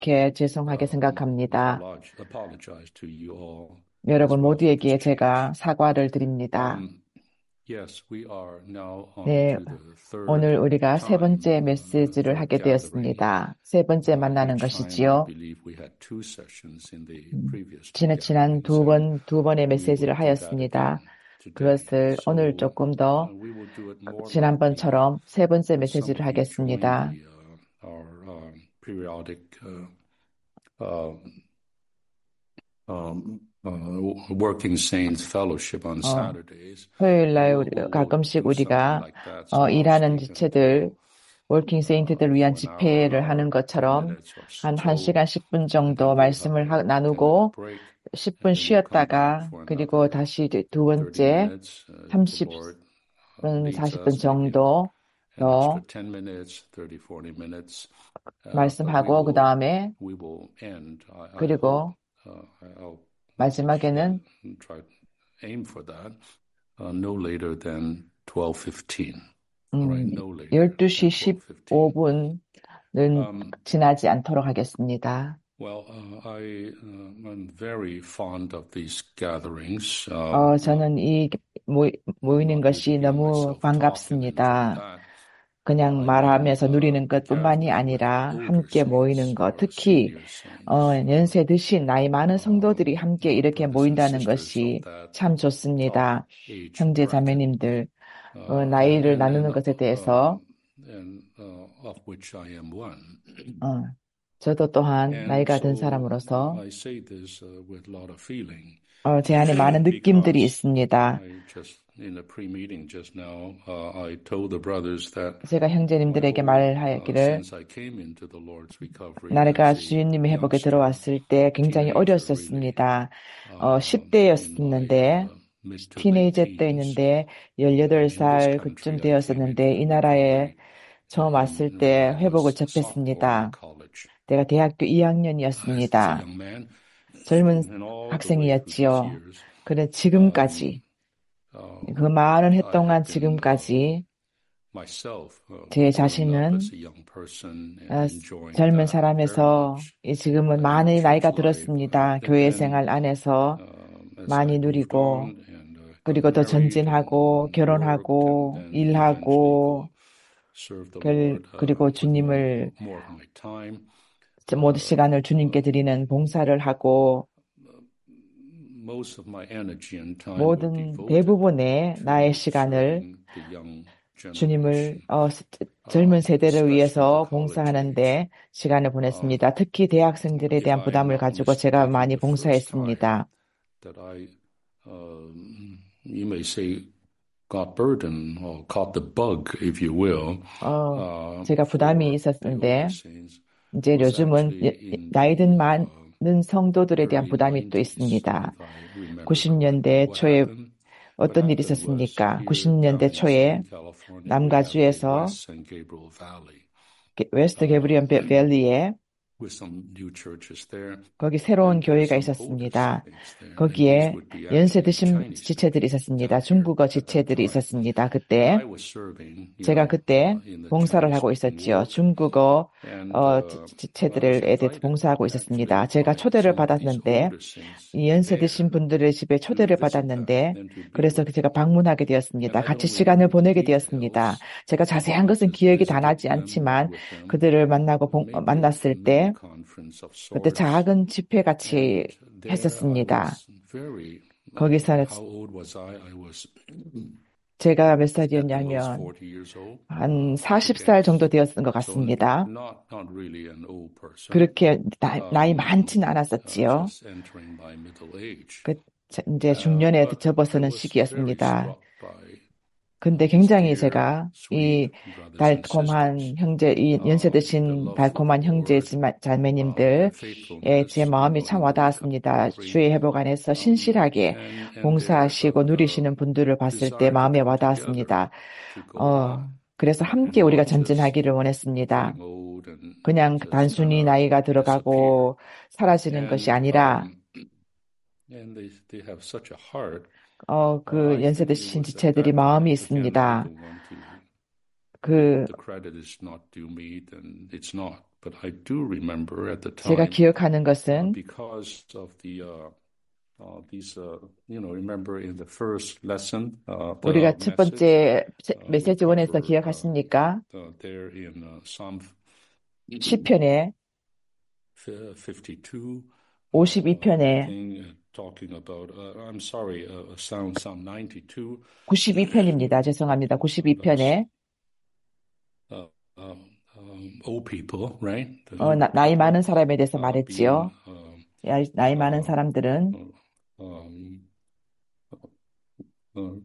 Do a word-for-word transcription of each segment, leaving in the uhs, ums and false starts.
그렇게 죄송하게 생각합니다. apologize to you all as 여러분 well for 모두에게 this change. 제가 사과를 드립니다. Um, yes, we are now on 네, to the third 오늘 우리가 세 time, 번째 uh, the 메시지를 third 하게 gathering. 되었습니다. 세 번째 Uh, 만나는 each time I 것이지요. believe we had two sessions in the 음, previous two 지난, 지난 gatherings, 두 and 번, 두 번의 we will 메시지를 do that 하였습니다. again today. 그것을 오늘 So 조금 uh, 더 we will do it more like the 지난번처럼 세 번째 uh, some 메시지를 of you join 하겠습니다. the uh, our um, periodic uh, uh, um, uh, Working Saints Fellowship on 어, Saturdays. 토요일 날 We'll, 우리, we'll, we'll 가끔씩 do something 우리가 like that. 어, So I'll 일하는 speak and 지체들, uh, 워킹 uh, 세인트들 위한 for an hour, 집회를 hour, 하는 ten 것처럼 minutes or 한 한 so, 시간 십 분 and 정도 then we'll have 말씀을 하, a ten minute 나누고 break, 십 분 and then we'll come back 쉬었다가 for 그리고 another 다시 이제 두 thirty 번째 minutes. Uh, if the Lord uh, 삼십 분, leads 사십 분 us, maybe a, 정도 an extra 더 ten minutes, thirty, forty minutes. Uh, but we 말씀하고 그 will 다음에 we will end. I, I hope. 그리고 Uh, I'll 마지막에는 again try to aim for that. Uh, no later than twelve fifteen. All right, 음, no later 열두 시 than twelve fifteen. 십오 분은 Um, 지나지 않도록 하겠습니다. well, uh, I uh, am very fond of these gatherings. Uh, 어, uh, 저는 이 모이, 모이는 not 것이 really hear 너무 myself talk and enjoy 반갑습니다. that. Uh, 그냥 I know 말하면서 누리는 uh, the 것뿐만이 gathering with 아니라 older 함께 모이는 saints, 것, uh, 특히 senior saints, 어, uh, 연세 드신 나이 많은 성도들이 uh, 함께 uh, 이렇게 brothers and 모인다는 sisters of 것이 that 참 top 좋습니다. age 형제 bracket. 자매님들, 어, Uh, and, 나이를 and, 나누는 and, 것에 대해서 um, and uh, of which I am one. 어, 저도 또한 And 나이가 든 so uh, 사람으로서 I say this uh, with a lot of feeling 어, 제 안에 많은 느낌들이 because 있습니다. I just in a pre-meeting just now uh, I told the brothers that 제가 my 형제님들에게 whole uh, 말하기를 since I came into the Lord's recovery 나가 as a 주님의 회복에 youngster, 들어왔을 때 굉장히 teenager really, 어렸었습니다. 어, uh, in my 십 대였었는데, uh, mid to late 티네이저 teens 때였는데, uh, in this 열여덟 살 그쯤 country, I came 되었었는데, into 이 the 나라에 recovery 처음 왔을 in when 때 I 회복을 was a sophomore in 접했습니다. college. 내가 대학교 As a 이 학년이었습니다. young man, 젊은 and all the way through these 학생이었지요. years, 그래, um, 지금까지, uh, 그 많은 해 I 동안 have been uh, 지금까지 myself uh, 제 growing up 자신은 as a young person and 어, enjoying 젊은 that very 사람에서 much 이 지금은 uh, in 많이 church 나이가 life. 들었습니다. And 교회 then 생활 안에서 um, as I 많이 moved 누리고 on and uh, got 그리고 더 married and, 전진하고 and worked and 결혼하고 then eventually 일하고 go serve the 결, Lord uh, 그리고 with more 주님을 more of my time. 모든 Uh, 시간을 주님께 uh, 드리는 봉사를 하고 most of my energy and time were 모든 devoted 대부분의 나의 to 시간을 serving the young 주님을 generation, 어, 스- uh, 젊은 세대를 especially the 위해서 college age. 봉사하는데 시간을 Uh, 보냈습니다. 특히 대학생들에 if 대한 I am 부담을 not 가지고 제가 mistaken, 많이 the first time 봉사했습니다. that I, um, you may say, got burden or caught the bug, if you will, 어, uh, 제가 부담이 for the older 있었는데 saints 이제 was 요즘은 actually 예- in 나이 든 the 많은 uh, 성도들에 대한 early 부담이 또 nineties, 있습니다. if I remember 구십 년대 correctly. What 초에 happened? What 어떤 일이 happened was 있었습니까? here 구십 년대 down in 초에 Southern California, we have the 남가주에서 West San Gabriel Valley 게- 웨스트 uh, 게브리언 베- 밸리에 with some new churches there. 거기 새로운 And there's 교회가 some older 있었습니다. saints there, and these 거기에 would be 연세 actually 드신 Chinese 지체들이 speakers 있었습니다. down here 중국어 at that 지체들이 time. 있었습니다. And 그때 I was serving, you 제가 know, 그때 uh, in the 봉사를 Chinese 하고 speaking 있었지요. world. 중국어 And 어, uh, 지- I was 지체들에 대해서 invited 봉사하고 있었습니다. actually 제가 by 초대를 some of these 받았는데 older saints 이 연세 there 드신 분들의 집에 to 초대를 visit them 받았는데 and to be 그래서 with 제가 them. 방문하게 And 되었습니다. I 같이 don't 시간을 remember the 보내게 되었습니다. details. 제가 자세한 I 것은 just 기억이 다 visited 나지 them, met 않지만 with them. 그들을 만나고 봉- 어, Maybe a 만났을 canoe 때 conference of 그때 sorts. 작은 집회 같이 And there I 했었습니다. was very, uh, 거기서 how old was I? I was 제가 몇 at the most 살이었냐면 forty years old, 한 uh, 사십 I 살 guess. 정도 되었던 것 So 같습니다. not not really an old person. 그렇게 나, 나이 Um, 많지는 uh, 않았었지요. just entering my middle age. 그 자- 이제 Uh, 중년에 but I 접어서는 was very 시기였습니다. struck by 근데 uh, these 굉장히 dear, 제가 이 sweet brothers and 달콤한 sisters. 형제, 이 연세 Um, the 드신 love for the 달콤한 형제 Lord, 지마- uh, their 자매님들의 제 faithfulness, you 마음이 know, 참 in the 와닿았습니다. recovery, 주의 회복 안에서 um, 신실하게 and and their 봉사하시고 uh, uh, 누리시는 분들을 봤을 때 desire to 마음에 come together 와닿았습니다. to go 어, on, 그래서 and 함께 우리가 not just 전진하기를 원했습니다. getting old and 그냥 just 단순히 gonna 나이가 disappear. 들어가고 사라지는 것이 And 아니라 um, and they they have such a heart. 어, Uh, 그 I 연세 think it 드신 was at 지체들이 that 마음이 time, again, I 있습니다. don't want to, 그 the credit is not due me, then it's not. but I do remember at the 제가 time 기억하는 uh, 것은 because of the uh, uh, these uh, you know remember in the first lesson uh, the 우리가 첫 message 번째 uh, we 메시지 원에서 cover uh, 기억하십니까? the, there in uh, Psalm 시편에 fifty-two uh, 오십이 I 편에 think uh, talking about uh, I'm sorry uh, Psalm Psalm ninety-two 구십이 편입니다. 죄송합니다. 구십이 about 편에 uh, uh, um, old people, right? The 어, old 나, 나이 people 많은 사람에 대해서 uh, being 말했지요. um, 나이, 나이 많은 uh, 사람들은 uh, um, uh,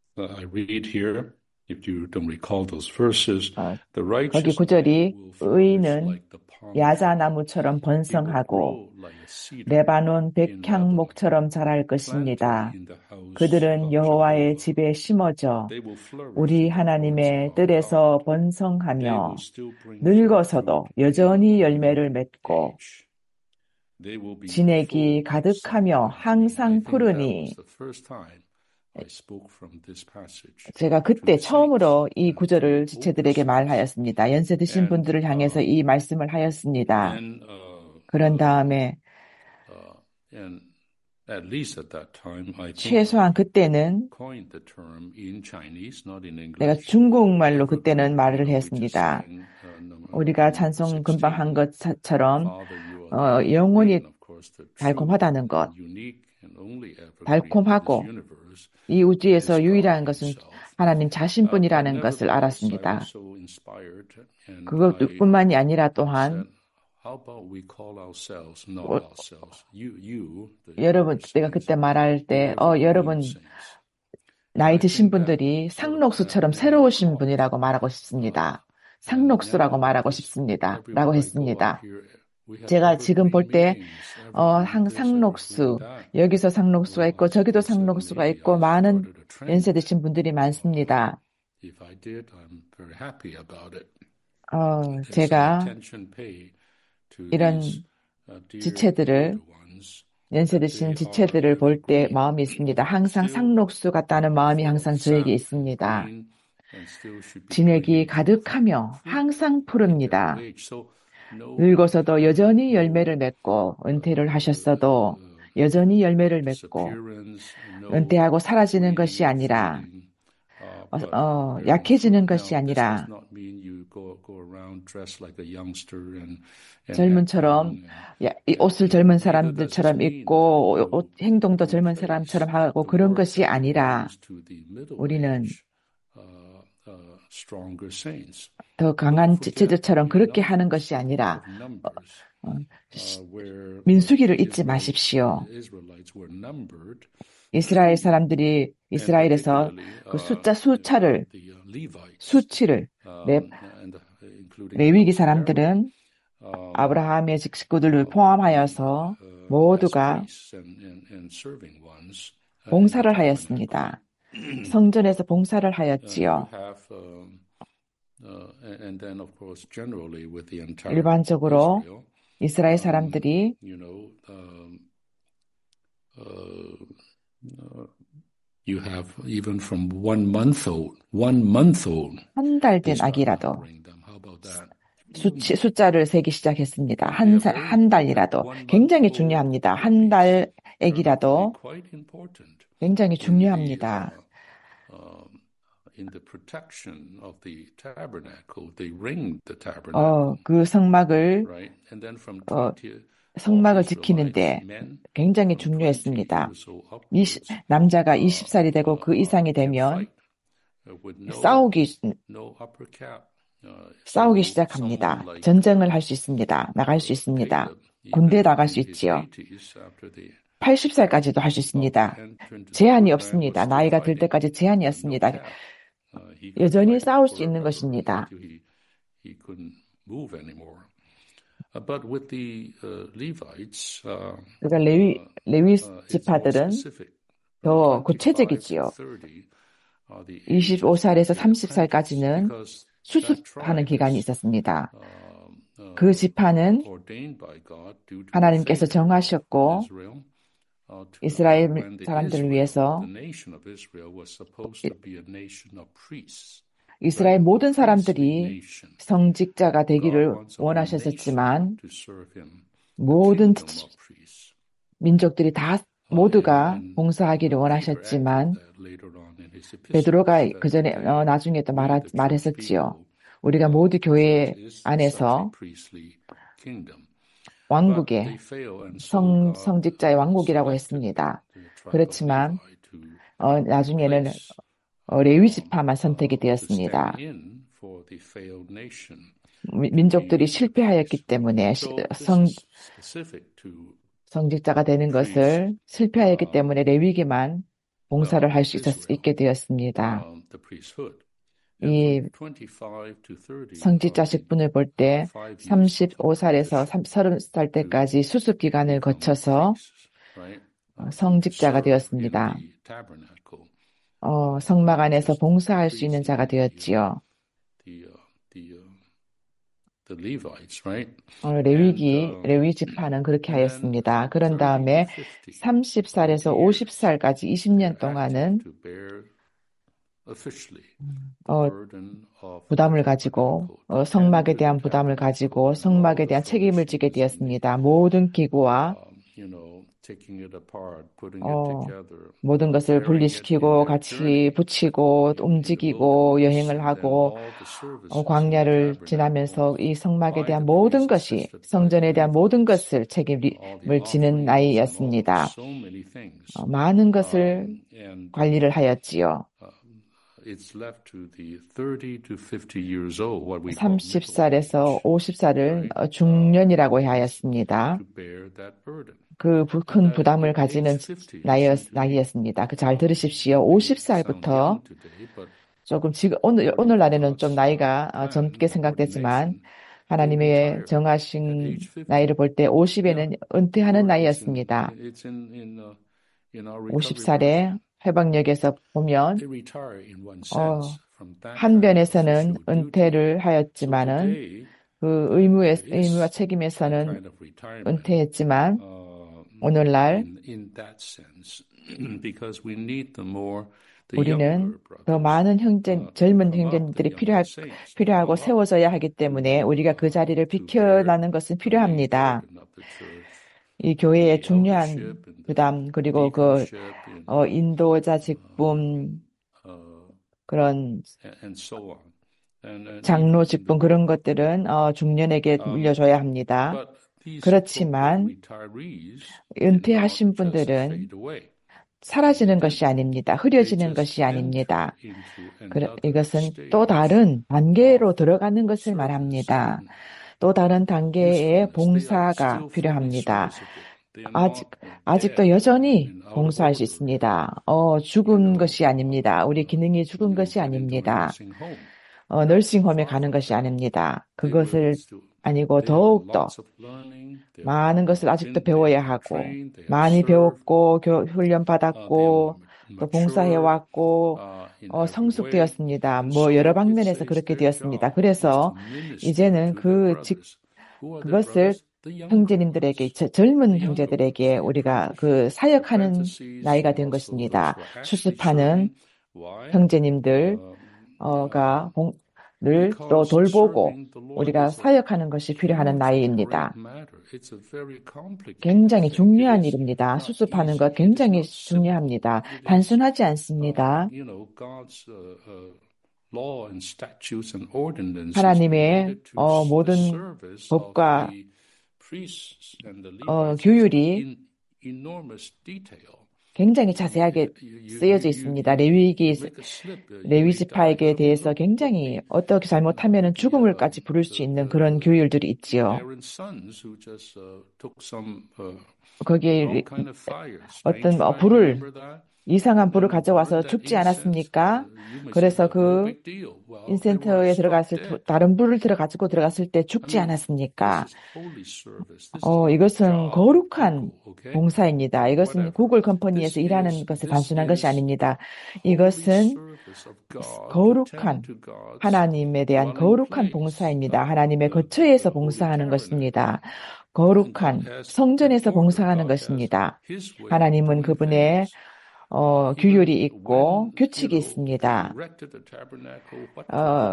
I read here, if you don't recall those verses, 어, the 거기 righteous 구절이 will flourish 의인은 like the palm tree. 야자나무처럼 He will 번성하고 grow like a cedar 레바논 in Lebanon, 백향목처럼 자랄 planted 것입니다. in the house 그들은 of 여호와의 Jehovah. 집에 심어져 They will flourish 우리 in the courts 하나님의 of our 뜰에서 God. They will 번성하며 still bring forth 늙어서도 fruit in 여전히 old 열매를 맺고 age. They will be 진액이 full of 가득하며 sap and green. I 항상 think that was 푸르니 the first time I spoke from this passage 제가 to 그때 the saints 처음으로 이 and to 구절을 older 지체들에게 saints. 말하였습니다. 연세 드신 And 분들을 향해서 uh, 이 말씀을 하였습니다. then uh, 그런 uh, 다음에 uh, and at least at that time, I think 최소한 I 그때는 coined the term in Chinese, not in 내가 English. 중국말로 그때는 Evergreen. You 말을 know, we just 했습니다. sang uh, number, 우리가 number 찬송 금방 한 sixteen. 것처럼 Father, you are 어, the 영혼이 evergreen, of course, the true 달콤하다는 것, and unique and only evergreen in this 달콤하고 universe 이 is 우주에서 God 유일한 것은 Himself. 하나님 Uh, but 자신뿐이라는 것을 nevertheless, I 알았습니다. was so inspired, and I 그것뿐만이 아니라 said, 또한 "How about we call ourselves, not 어, ourselves, you, you, the 여러분, older 내가 saints, 그때 말할 the 때, 어, evergreen 여러분, saints." And 나이 I 드신 think that 분들이 sort of that 상록수처럼 really 새로우신 caught. 분이라고 말하고 Uh, 싶습니다. and 상록수라고 now, 말하고 because 싶습니다. everywhere 라고 I go, I 했습니다. hear we have 제가 지금 볼 evergreen 때, meetings, 어, evergreen 항 this, evergreen 상록수, that. 여기서 상록수가 Well, 있고, I, 저기도 I said 상록수가 maybe 있고, I 많은 started a 연세 trend. 드신 분들이 Uh, 많습니다. if I did, I'm very happy about it. 어, There's 제가 attention paid to 이런 these uh, dear 지체들을, older ones, 연세 that 드신 they are 지체들을 볼 때 evergreen, 마음이 있습니다. 항상 still 상록수 같다는 uh, 마음이 full of 항상 저에게 sap and 있습니다. green, and still should be 진액이 bringing forth 가득하며 fruit 항상 in their 푸릅니다. old age. So no, 늙어서도 여전히 no 열매를 맺고 은퇴를 uh, 하셨어도 uh, 여전히 열매를 맺고 disappearance, no 은퇴하고 사라지는 것이 waning, 아니라 fading, uh, 어, but 어, bearing 약해지는 fruit. 것이 Now, this does 아니라 not mean you go go around dressed like a youngster and and act 젊은처럼 young and 야, 이 and 옷을 you know 젊은 neither does it 사람들처럼 mean 입고 that 옷, you 행동도 젊은 replace 사람처럼 하고 the 그런 work 것이 that you 아니라 brings to the middle 우리는 age uh, uh, stronger saints. 더 Don't 강한 forget 지체들처럼 in 그렇게 하는 Numbers, 것이 the book 아니라 of Numbers, 어, uh, where uh, 민수기를 the 잊지 Israelites, 마십시오. the Israelites were numbered 이스라엘 truly, 사람들이 and 이스라엘에서 particularly 그 uh, 숫자 수차를 the uh, Levites, 수치를 레, um, and uh, including the 레위기 house of Aaron, 사람들은 um, 아브라함의 식구들을 uh, would be 포함하여서 uh, as 모두가 priests and, and, and serving ones uh, in the 봉사를 tabernacle. 하였습니다. 성전에서 봉사를 Uh, you 하였지요. have, um, uh, and, and then of course generally with the entire 일반적으로 Israel, 이스라엘 um, 사람들이 you know, um, uh, uh, you have even from one month old, one month old, 한 달 they 된 start 아기라도 numbering them. How about that? 수치, 숫자를 세기 시작했습니다. They 한, are 살, very 한 important. 달이라도 One month 굉장히 old 중요합니다. 한 babies 달 turn out to be 아기라도 quite important 굉장히 in the 중요합니다. uh, um, in the protection of the tabernacle. They ring the 어, tabernacle, 그 성막을 right? And then from 어, twenty all 성막을 Israelites, 지키는데 men 굉장히 from twenty 중요했습니다. years old 이십, upwards, 남자가 uh, 이십 살이 되고 그 uh, 이상이 can 되면 fight uh, with no 싸우기 no upper cap. Uh, 싸우기 so 시작합니다. someone like 전쟁을 uh, 할 수 있습니다. 나갈 수 uh, 있습니다. Caleb, 군대에 even 나갈 수 in his 있지요. eighties, after the 팔십 살까지도 할 수 upper 있습니다. entrance to the 제한이 program, was 없습니다. still 나이가 들 fighting. 때까지 No 제한이었습니다. cap. Uh, he could 여전히 fight 싸울 수 있는 forever 것입니다. until he he couldn't move anymore. Uh, but with the uh, Levites, uh, 그러니까 레위, uh, 레위 uh, it's more 지파들은 specific. 더 From twenty-five to 구체적이지요. thirty are the ages 이십오 of 살에서 the 삼십 apprentice, 살까지는 because that 수습하는 tribe 기간이 is 있었습니다. um, 그 uh, 지파는 ordained by God due to the 하나님께서 faith of 정하셨고 Israel. Uh, to, uh, 이스라엘 when the 사람들을 Israel, 위해서 the nation of Israel was supposed to be a nation of priests. 이스라엘 But 모든 every 사람들이 nation, 성직자가 God 되기를 wants all nations 원하셨었지만 to serve Him, the 모든 kingdom of priests. 민족들이 다 Uh, 모두가 and, 봉사하기를 and Peter 원하셨지만 echoed that later on in his epistle. 베드로가 That 그 전에 today 어, 나중에 또 we, 말하, the church 말했었지요. people, 우리가 uh, 모두 교회 is such a 안에서 priestly kingdom. But 왕국의 they fail, and so 성, God 성직자의 왕국이라고 selected 했습니다. the tribe of 그렇지만 Levi to 어, 나중에는 replace 어, 레위 um, 지파만 선택이 uh, to stand 되었습니다. in for the failed nation 미- to 민족들이 be the 실패하였기 priests. 때문에 시- So this 성, is specific to 성직자가 되는 priests 것을 실패하였기 um, 때문에 레위기만 봉사를 uh, 할 of 수 Israel, 있게 되었습니다. um, the priesthood. And 이 from twenty-five to thirty-five, 성직자 직분을 볼 때 five years of 삼십오 살에서 서른 살 때까지 수습 기간을 become 거쳐서 priests, right? 어, Uh, to 성직자가 serve in 되었습니다. the tabernacle. 어, Uh, 성막 not 안에서 just 봉사할 수 있는 priests 자가 in the, uh, 되었지요. the, uh, the, uh, the Levites, right? 어, And, 레위기, um, 레위 지파는 그렇게 and then 하였습니다. from 그런 thirty to 다음에 fifty, 삼십 살에서 twenty 오십 years, 살까지 이십 년 they're 동안은 active to bear officially the 어, burden of the 부담을 가지고 tabernacle, 어, to tend 성막에 to the 대한 부담을 tabernacle 가지고 and all 성막에 the 대한 책임을 지게 furnishings and the, 되었습니다. 모든 기구와 um, you know, taking it apart, putting it 어, together, 모든 uh, 것을 bearing it in 분리시키고 their 같이 journey 붙이고 in, in the 움직이고 wilderness, 여행을 and then 하고 all the 어, services in the 광야를 tabernacle 지나면서 이 성막에 by 대한 the 모든 priests, 것이 assisted by the 성전에 대한 모든 Levites, 것을 책임을 all the 지는 offerings and all 나이였습니다. so many things. 어, 많은 것을 Um, and 관리를 uh, 하였지요. uh, it's left to the thirty to fifty years old, what we call 삼십 middle 살에서 age, 오십 살을 right? 어, Uh, 중년이라고 is 하였습니다. to bear that burden. 그 And 큰 at, 부담을 at 가지는 age fifty, it 나이, seemed to me, 나이였습니다. 그 잘 um, 들으십시오. maybe it sounds 오십 살부터 young today, but 조금 지금 오늘 according to 오늘날에는 좀 God's uh, 나이가 어, plan, 젊게 생각되지만 ordination, they 하나님의 retire at 정하신 age fifty. 나이를 볼 때 Yeah, 오십에는 은퇴하는 or it's in 나이였습니다. it's in in uh, in our recovery 오십 살에 version. 회방역에서 보면 They retire in one 어, sense from that 한 kind of 변에서는 official duty. 은퇴를 So 하였지만은 today, 그 의무의 there 의무와 is that 책임에서는 kind of retirement 은퇴했지만 uh, 오늘날 in in that sense, because we need the more the 우리는 younger 더 brothers 많은 형제, uh, to 젊은 come up, the 형제들이 younger 필요할, saints to 필요하고 come up 세워져야 하기 때문에 to 우리가 그 uh, 자리를 to bear 비켜나는 것은 the main 필요합니다. burden of the church, 이 교회의 the 중요한 eldership and the 부담, 그리고 그, deaconship and 어, uh, 인도자 uh, 직분, uh, 그런 and, and so on, and, and 장로 even in the 직분, 그런 work of the 것들은, Lord. 어, 중년에게 Um, 물려줘야 합니다. but these so-called 그렇지만, retirees did not 은퇴하신 just 분들은 fade away. 사라지는 They 것이 didn't. 아닙니다. They 흐려지는 just 것이 아닙니다. entered into 그래, another 이것은 또 stage 다른 단계로 of 들어가는 것을 service 말합니다. and 또 다른 단계의 usefulness. They are 봉사가 still fully 필요합니다. serviceable. They are 아직, not uh, 아직도 dead 여전히 and out of 봉사할 수 order. 있습니다. 어, You 죽은 know, 것이 아닙니다. 우리 uh, 기능이 죽은 you 것이 get into a 아닙니다. nursing home. 어, That's 널싱홈에 far 가는 from 것이 that. 아닙니다. They will 그것을 still, 아니고 they have 더욱더 lots of learning. They have 많은 것을 uh, 아직도 been, they 배워야 have been 하고, trained. They have 많이 served. 배웠고, 교, 훈련 Uh, they have 받았고, 또 봉사해 matured 왔고, uh, in 어, every way. 성숙되었습니다. And 뭐 여러 so it 방면에서 says 그렇게 their 되었습니다. job is 그래서 to minister 이제는 to their 그 직, brothers. Who are their 그것을 brothers? The younger 형제님들에게, ones. 저- 젊은 The younger ones, 형제들에게 the 우리가 apprentices, 그 the 사역하는 apprentices, 나이가 and 된 also those 것입니다. who are actually 수습하는 serving. Why? 형제님들, Um, 어가 um, 봉, 를 또 because 돌보고 serving the Lord 우리가 is a 사역하는 것이 필요한 huge, 나이입니다. great matter. It's a very complicated 굉장히 thing. It 중요한 is 일입니다. not 수습하는 easy. 것 It is 굉장히 not simple. 중요합니다. It is, 단순하지 uh, 않습니다. you know, God's uh, uh, law and statutes and ordinances 하나님의 related to 어, s- the 모든 service of 법과 the priests and the 어, Levites is 규율이 in enormous detail. 굉장히 자세하게 You, you, 쓰여져 you, 있습니다. you, 레위기 you make a slip, uh, you 레위 may die. 지파에게 I mean, 대해서 look, look 굉장히 the 어떻게 잘못하면 the 죽음을까지 um, 부를 수 the 있는 the 그런 규율들이 있지요. Aaron's sons who just uh, took some uh, 거기에 all 리- kind of fire, 어떤 strange 어, fire. 불을 Remember that? 이상한 And 불을 then burned 가져와서 that 죽지 incense. 않았습니까? Uh, you may say, 그래서 no, no 그 big deal. Well, they were 인센터에 struck 들어갔을 때 dead. 다른 불을 들어가지고 들어갔을 때 I 죽지 mean, 않았습니까? this is holy service. This is 어, not a 이것은 job of 거룩한 people, okay? 봉사입니다. Or 이것은 whatever. 구글 This 컴퍼니에서 일하는 is 것이 this 단순한 것이 is 아닙니다. holy 이것은 service of God to 거룩한 tend to God's 하나님에 대한 dwelling 거룩한 place, 봉사입니다. uh, 하나님의 the, the, 거처에서 the holy 봉사하는 tabernacle. 것입니다. And God 거룩한 has an 성전에서 order. 봉사하는 God has 것입니다. His way of 하나님은 doing 그분의 things. 어, 규율이 있고 규칙이 있습니다. 어,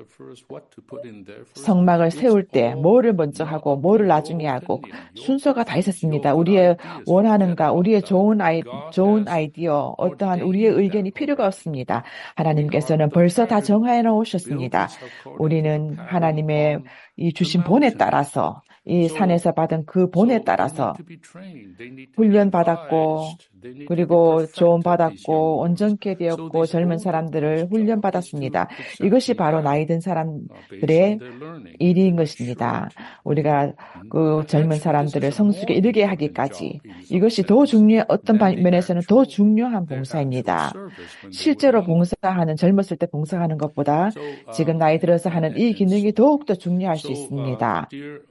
성막을 세울 때 뭐를 먼저 하고 뭐를 나중에 하고 순서가 다 있었습니다. 우리의 원하는가, 우리의 좋은 아이, 좋은 아이디어, 어떠한 우리의 의견이 필요가 없습니다. 하나님께서는 벌써 다 정해 놓으셨습니다. 우리는 하나님의 이 주신 본에 따라서 이 산에서 받은 그 본에 따라서 훈련 받았고 그리고 조언 받았고 온전케 되었고 젊은 사람들을 훈련 받았습니다. 이것이 바로 나이 든 사람들의 일인 것입니다. 우리가 그 젊은 사람들을 성숙에 이르게 하기까지 이것이 더 중요한 어떤 면에서는 더 중요한 봉사입니다. 실제로 봉사하는 젊었을 때 봉사하는 것보다 지금 나이 들어서 하는 이 기능이 더욱더 중요할 수 있습니다.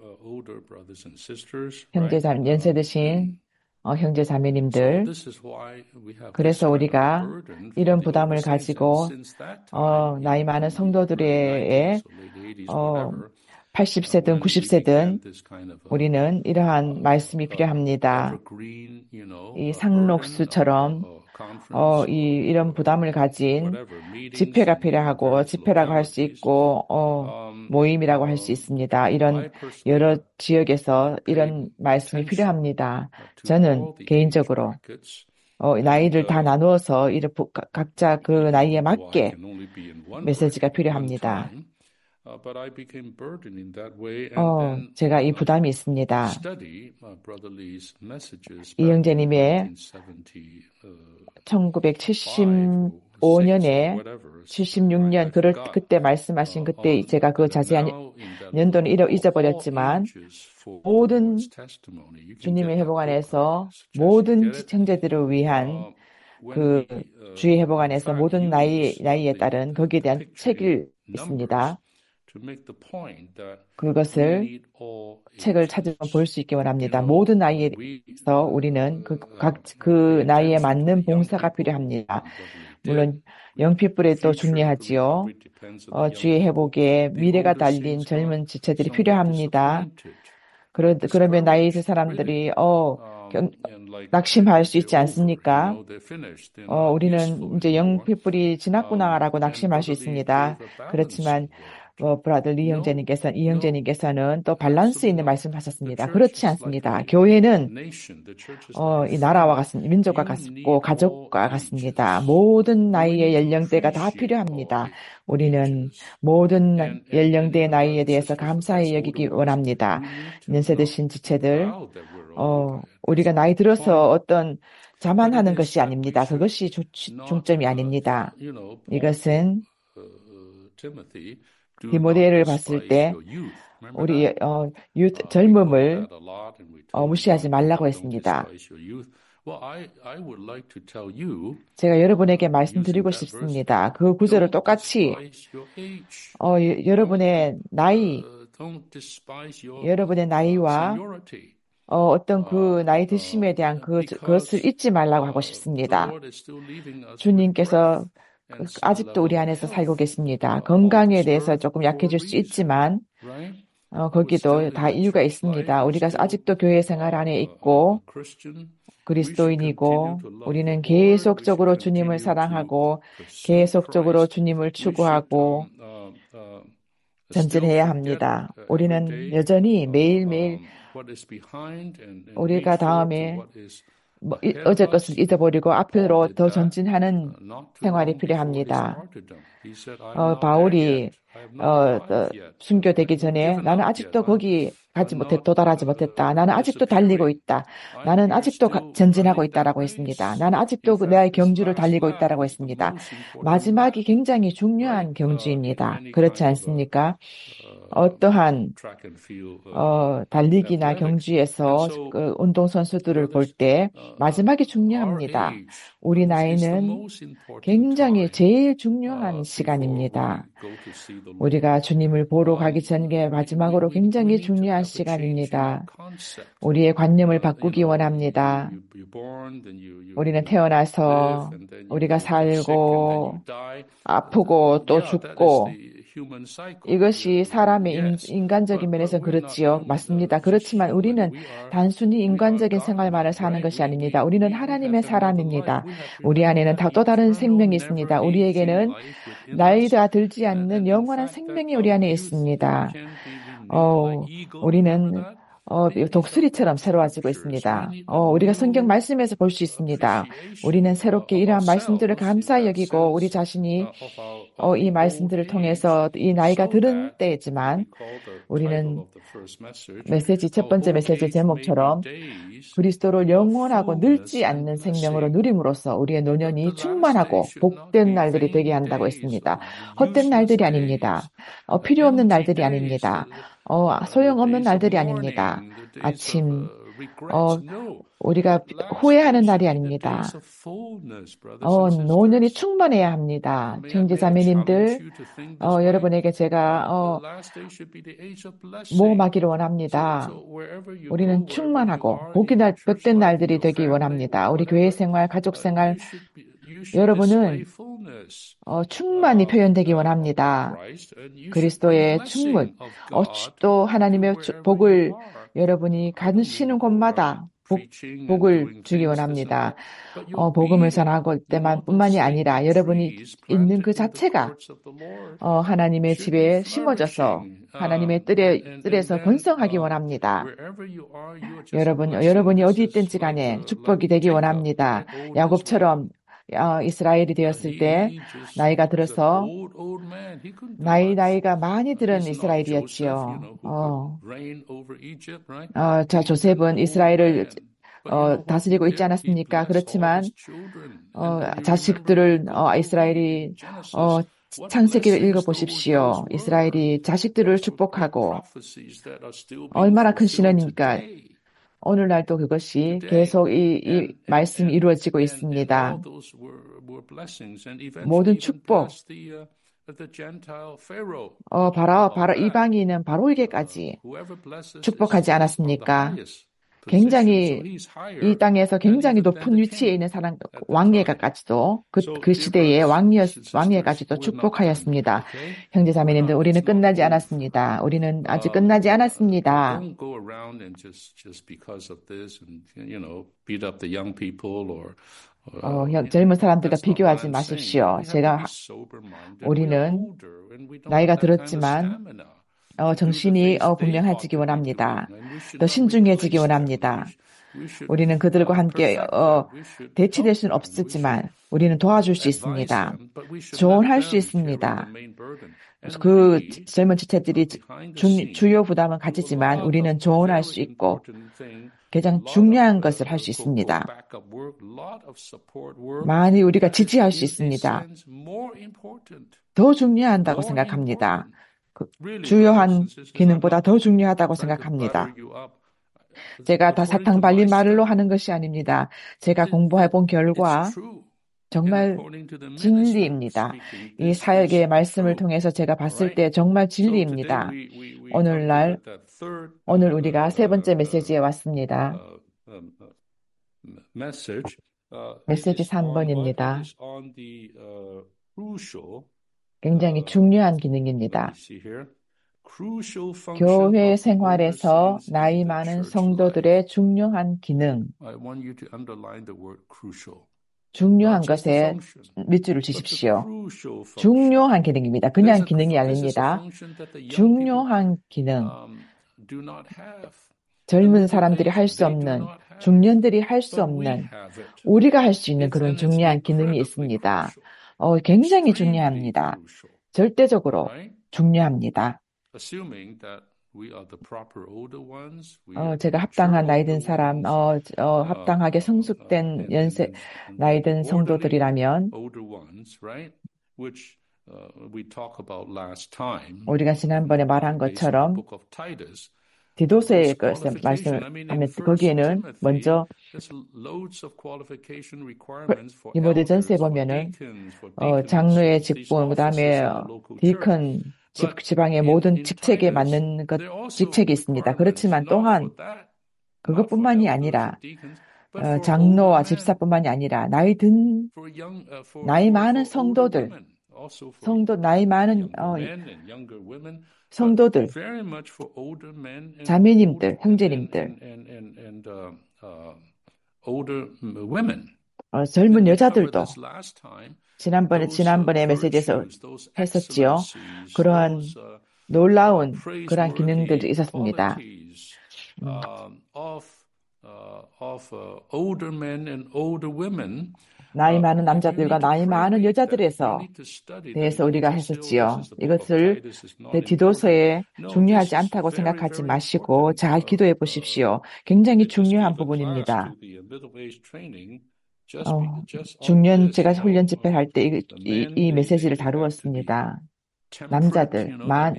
형제 자 연세 드신 어, 형제 자매님들, 그래서 우리가 이런 부담을 가지고 어, 나이 많은 성도들의 어, 팔십 세든 구십 세든 우리는 이러한 말씀이 필요합니다. 이 상록수처럼 어, 이, 이런 부담을 가진 집회가 필요하고 집회라고 할 수 있고 어, 모임이라고 할 수 있습니다. 이런 여러 지역에서 이런 말씀이 필요합니다. 저는 개인적으로 어, 나이를 다 나누어서 이런 각자 그 나이에 맞게 메시지가 필요합니다. 어, 제가 이 부담이 있습니다. 이영재님의 천구백칠십오 년에 칠십육 년 그럴 그때 말씀하신 그때 제가 그 자세한 연도는 잊어버렸지만 모든 주님의 회복 안에서 모든 형제들을 위한 그 주의 회복 안에서 모든 나이 나이에 따른 거기에 대한 책이 있습니다. 그것을 책을 찾으면 볼 수 있기 원합니다. 모든 나이에서 우리는 그, 각, 그 나이에 맞는 봉사가 필요합니다. 물론 영피불에도 중요하지요. 어, 주의 회복에 미래가 달린 젊은 지체들이 필요합니다. 그러, 그러면 나이 든 사람들이 어 경, 낙심할 수 있지 않습니까? 어, 우리는 이제 영피불이 지났구나라고 낙심할 수 있습니다. 그렇지만 어, 브라더 리 형제님께서는, 이 형제님께서는 또 밸런스 있는 말씀하셨습니다. 그렇지 않습니다. 교회는, 어, 이 나라와 같습니다. 민족과 같고, 가족과 같습니다. 모든 나이의 연령대가 다 필요합니다. 우리는 모든 연령대의 나이에 대해서 감사히 여기기 원합니다. 연세 드신 지체들, 어, 우리가 나이 들어서 어떤 자만하는 것이 아닙니다. 그것이 조, 중점이 아닙니다. 이것은, 디모데를 봤을 때 우리 어, 유, 젊음을 어, 무시하지 말라고 했습니다. 제가 여러분에게 말씀드리고 싶습니다. 그 구절을 똑같이 어, 여러분의 나이, 여러분의 나이와 어, 어떤 그 나이 드심에 대한 그, 그것을 잊지 말라고 하고 싶습니다. 주님께서 아직도 우리 안에서 살고 계십니다. 건강에 대해서 조금 약해질 수 있지만 어, 거기도 다 이유가 있습니다. 우리가 아직도 교회 생활 안에 있고 그리스도인이고 우리는 계속적으로 주님을 사랑하고 계속적으로 주님을 추구하고 전진해야 합니다. 우리는 여전히 매일매일 우리가 다음에 뭐, 어제 것을 잊어버리고 앞으로 더 전진하는 생활이 필요합니다. 어, 바울이 어, 어, 순교되기 전에 나는 아직도 거기 가지 못했, 도달하지 못했다. 나는 아직도 달리고 있다. 나는 아직도 가, 전진하고 있다라고 했습니다. 나는 아직도 그 내 경주를 달리고 있다라고 했습니다. 마지막이 굉장히 중요한 경주입니다. 그렇지 않습니까? 어떠한 어, 달리기나 경주에서 그 운동선수들을 볼 때 마지막이 중요합니다. 우리 나이는 굉장히 제일 중요한 시간입니다. 우리가 주님을 보러 가기 전에 마지막으로 굉장히 중요한 시간입니다. 우리의 관념을 바꾸기 원합니다. 우리는 태어나서 우리가 살고 아프고 또 죽고 이것이 사람의 인, 인간적인 면에서 그렇지요. 맞습니다. 그렇지만 우리는 단순히 인간적인 생활만을 사는 것이 아닙니다. 우리는 하나님의 사람입니다. 우리 안에는 다 또 다른 생명이 있습니다. 우리에게는 나이가 들지 않는 영원한 생명이 우리 안에 있습니다. 어, 우리는 어, 독수리처럼 새로워지고 있습니다. 어, 우리가 성경 말씀에서 볼 수 있습니다. 우리는 새롭게 이러한 말씀들을 감사히 여기고 우리 자신이 어, 이 말씀들을 통해서 이 나이가 들은 때지만 우리는 메시지, 첫 번째 메시지 제목처럼 그리스도를 영원하고 늙지 않는 생명으로 누림으로써 우리의 노년이 충만하고 복된 날들이 되게 한다고 했습니다. 헛된 날들이 아닙니다. 어, 필요 없는 날들이 아닙니다. 어, 소용없는 날들이 아닙니다. 아침, 어, 우리가 후회하는 날이 아닙니다. 어, 노년이 충만해야 합니다. 형제자매님들, 어, 여러분에게 제가 어, 모험하기를 원합니다. 우리는 충만하고 복이 날, 복된 날들이 되기 원합니다. 우리 교회 생활, 가족 생활, 여러분은 어, 충만히 표현되기 원합니다. 그리스도의 충분, 어, 또 하나님의 복을 여러분이 가시는 곳마다 복, 복을 주기 원합니다. 어, 복음을 전하고 때만 뿐만이 아니라 여러분이 있는 그 자체가 어, 하나님의 집에 심어져서 하나님의 뜰에, 뜰에서 번성하기 원합니다. 여러분, 여러분이 어디 있든지 간에 축복이 되기 원합니다. 야곱처럼 어, 이스라엘이 되었을 때 나이가 들어서 나이 나이가 많이 들은 이스라엘이었지요. 어, 어, 자 조셉은 이스라엘을 어, 다스리고 있지 않았습니까? 그렇지만 어, 자식들을 어, 이스라엘이 어, 창세기를 읽어보십시오. 이스라엘이 자식들을 축복하고 얼마나 큰 신원입니까? 오늘날도 그것이 계속 이, 이 말씀이 이루어지고 있습니다. 모든 축복, 어, 바로, 바로 이방인은 바로에게까지 축복하지 않았습니까? 굉장히 이 땅에서 굉장히 높은 위치에 있는 사람 왕예가까지도 그, 그 시대의 왕예 왕예까지도 축복하였습니다. 형제자매님들, 우리는 끝나지 않았습니다. 우리는 아직 끝나지 않았습니다. 어, 젊은 사람들과 비교하지 마십시오. 제가 우리는 나이가 들었지만 어, 정신이 어, 분명해지기 원합니다. 더 신중해지기 원합니다. 우리는 그들과 함께 어, 대치될 수는 없었지만 우리는 도와줄 수 있습니다. 조언할 수 있습니다. 그 젊은 지체들이 중, 주요 부담은 가지지만 우리는 조언할 수 있고 가장 중요한 것을 할 수 있습니다. 많이 우리가 지지할 수 있습니다. 더 중요한다고 생각합니다. 그 주요한 기능보다 더 중요하다고 생각합니다. 제가 다 사탕 발린 말로 하는 것이 아닙니다. 제가 공부해 본 결과 정말 진리입니다. 이 사역의 말씀을 통해서 제가 봤을 때 정말 진리입니다. 오늘날, 오늘 우리가 세 번째 메시지에 왔습니다. 메시지 삼 번입니다. 굉장히 중요한 기능입니다. 교회 생활에서 나이 많은 성도들의 중요한 기능. 중요한 것에 밑줄을 치십시오. 중요한 기능입니다. 그냥 기능이 아닙니다. 중요한 기능. 젊은 사람들이 할 수 없는, 중년들이 할 수 없는, 우리가 할 수 있는 그런 중요한 기능이 있습니다. 어, 굉장히 중요합니다. 절대적으로 중요합니다. 어, 제가 합당한 나이 든 사람, 어, 어, 합당하게 성숙된 연세, 나이 든 성도들이라면, 우리가 지난번에 말한 것처럼, 디도서의 말씀을 하면, 거기에는 먼저, 디모데전서에 보면은, 어, 장로의 직분, 그 다음에 디큰, 집, 지방의 모든 직책에 맞는 것, 직책이 있습니다. 그렇지만 또한 그것뿐만이 아니라 어, 장로와 집사뿐만이 아니라 나이 든, 나이 많은 성도들, 성도, 나이 많은 어, 성도들, 자매님들, 형제님들, 어, 젊은 여자들도 지난번에 지난번에 메시지에서 했었지요. 그러한 놀라운 그러한 기능들이 있었습니다. 음. 나이 많은 남자들과 나이 많은 여자들에서 대해서 우리가 했었지요. 이것을 디도서에 중요하지 않다고 생각하지 마시고 잘 기도해 보십시오. 굉장히 중요한 부분입니다. 어, 중년 제가 훈련 집회를 할 때 이, 이, 이 메시지를 다루었습니다. 남자들, 만,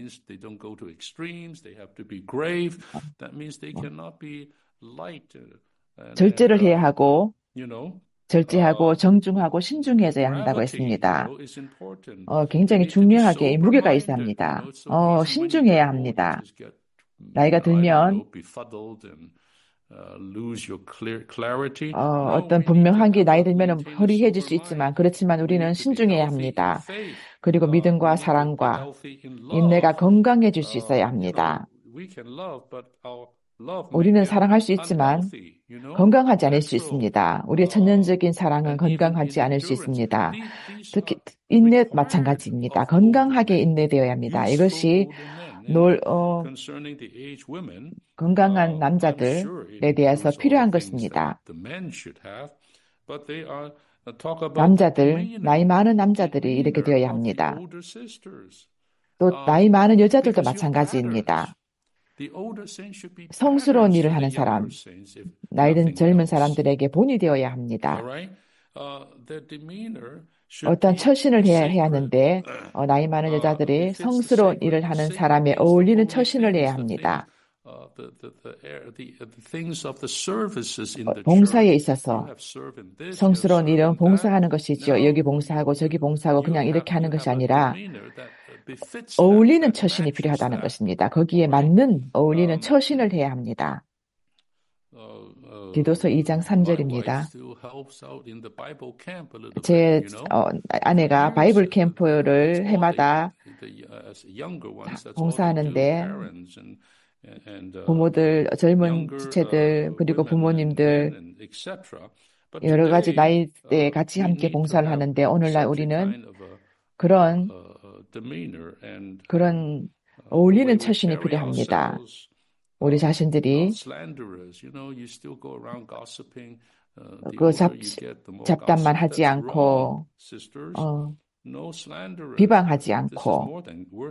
절제를 해야 하고, 절제하고 정중하고 신중해져야 한다고 했습니다. 어, 굉장히 중요하게 무게가 있어야 합니다. 어, 신중해야 합니다. 나이가 들면 어, 어떤 분명한 게 나이 들면 허리해질 수 있지만 그렇지만 우리는 신중해야 합니다. 그리고 믿음과 사랑과 인내가 건강해질 수 있어야 합니다. 우리는 사랑할 수 있지만 건강하지 않을 수 있습니다. 우리의 천연적인 사랑은 건강하지 않을 수 있습니다. 특히 인내 마찬가지입니다. 건강하게 인내되어야 합니다. 이것이 놀, 어, 건강한 남자들에 대해서 필요한 것입니다. 남자들, 나이 많은 남자들이 이렇게 되어야 합니다. 또 나이 많은 여자들도 마찬가지입니다. 성스러운 일을 하는 사람, 나이 든 젊은 사람들에게 본이 되어야 합니다. 어떤 처신을 해야, 해야 하는데 어, 나이 많은 여자들이 성스러운 일을 하는 사람에 어울리는 처신을 해야 합니다. 어, 봉사에 있어서 성스러운 일은 봉사하는 것이죠. 여기 봉사하고 저기 봉사하고 그냥 이렇게 하는 것이 아니라 어울리는 처신이 필요하다는 것입니다. 거기에 맞는 어울리는 처신을 해야 합니다. 디도서 이 장 삼 절입니다. 제 어, 아내가 바이블 캠프를 해마다 봉사하는데 부모들, 젊은 지체들, 그리고 부모님들 여러 가지 나이대에 같이 함께 봉사를 하는데 오늘날 우리는 그런 그런 어울리는 처신이 필요합니다. 우리 자신들이 그 잡, 잡담만 하지 않고 어, 비방하지 않고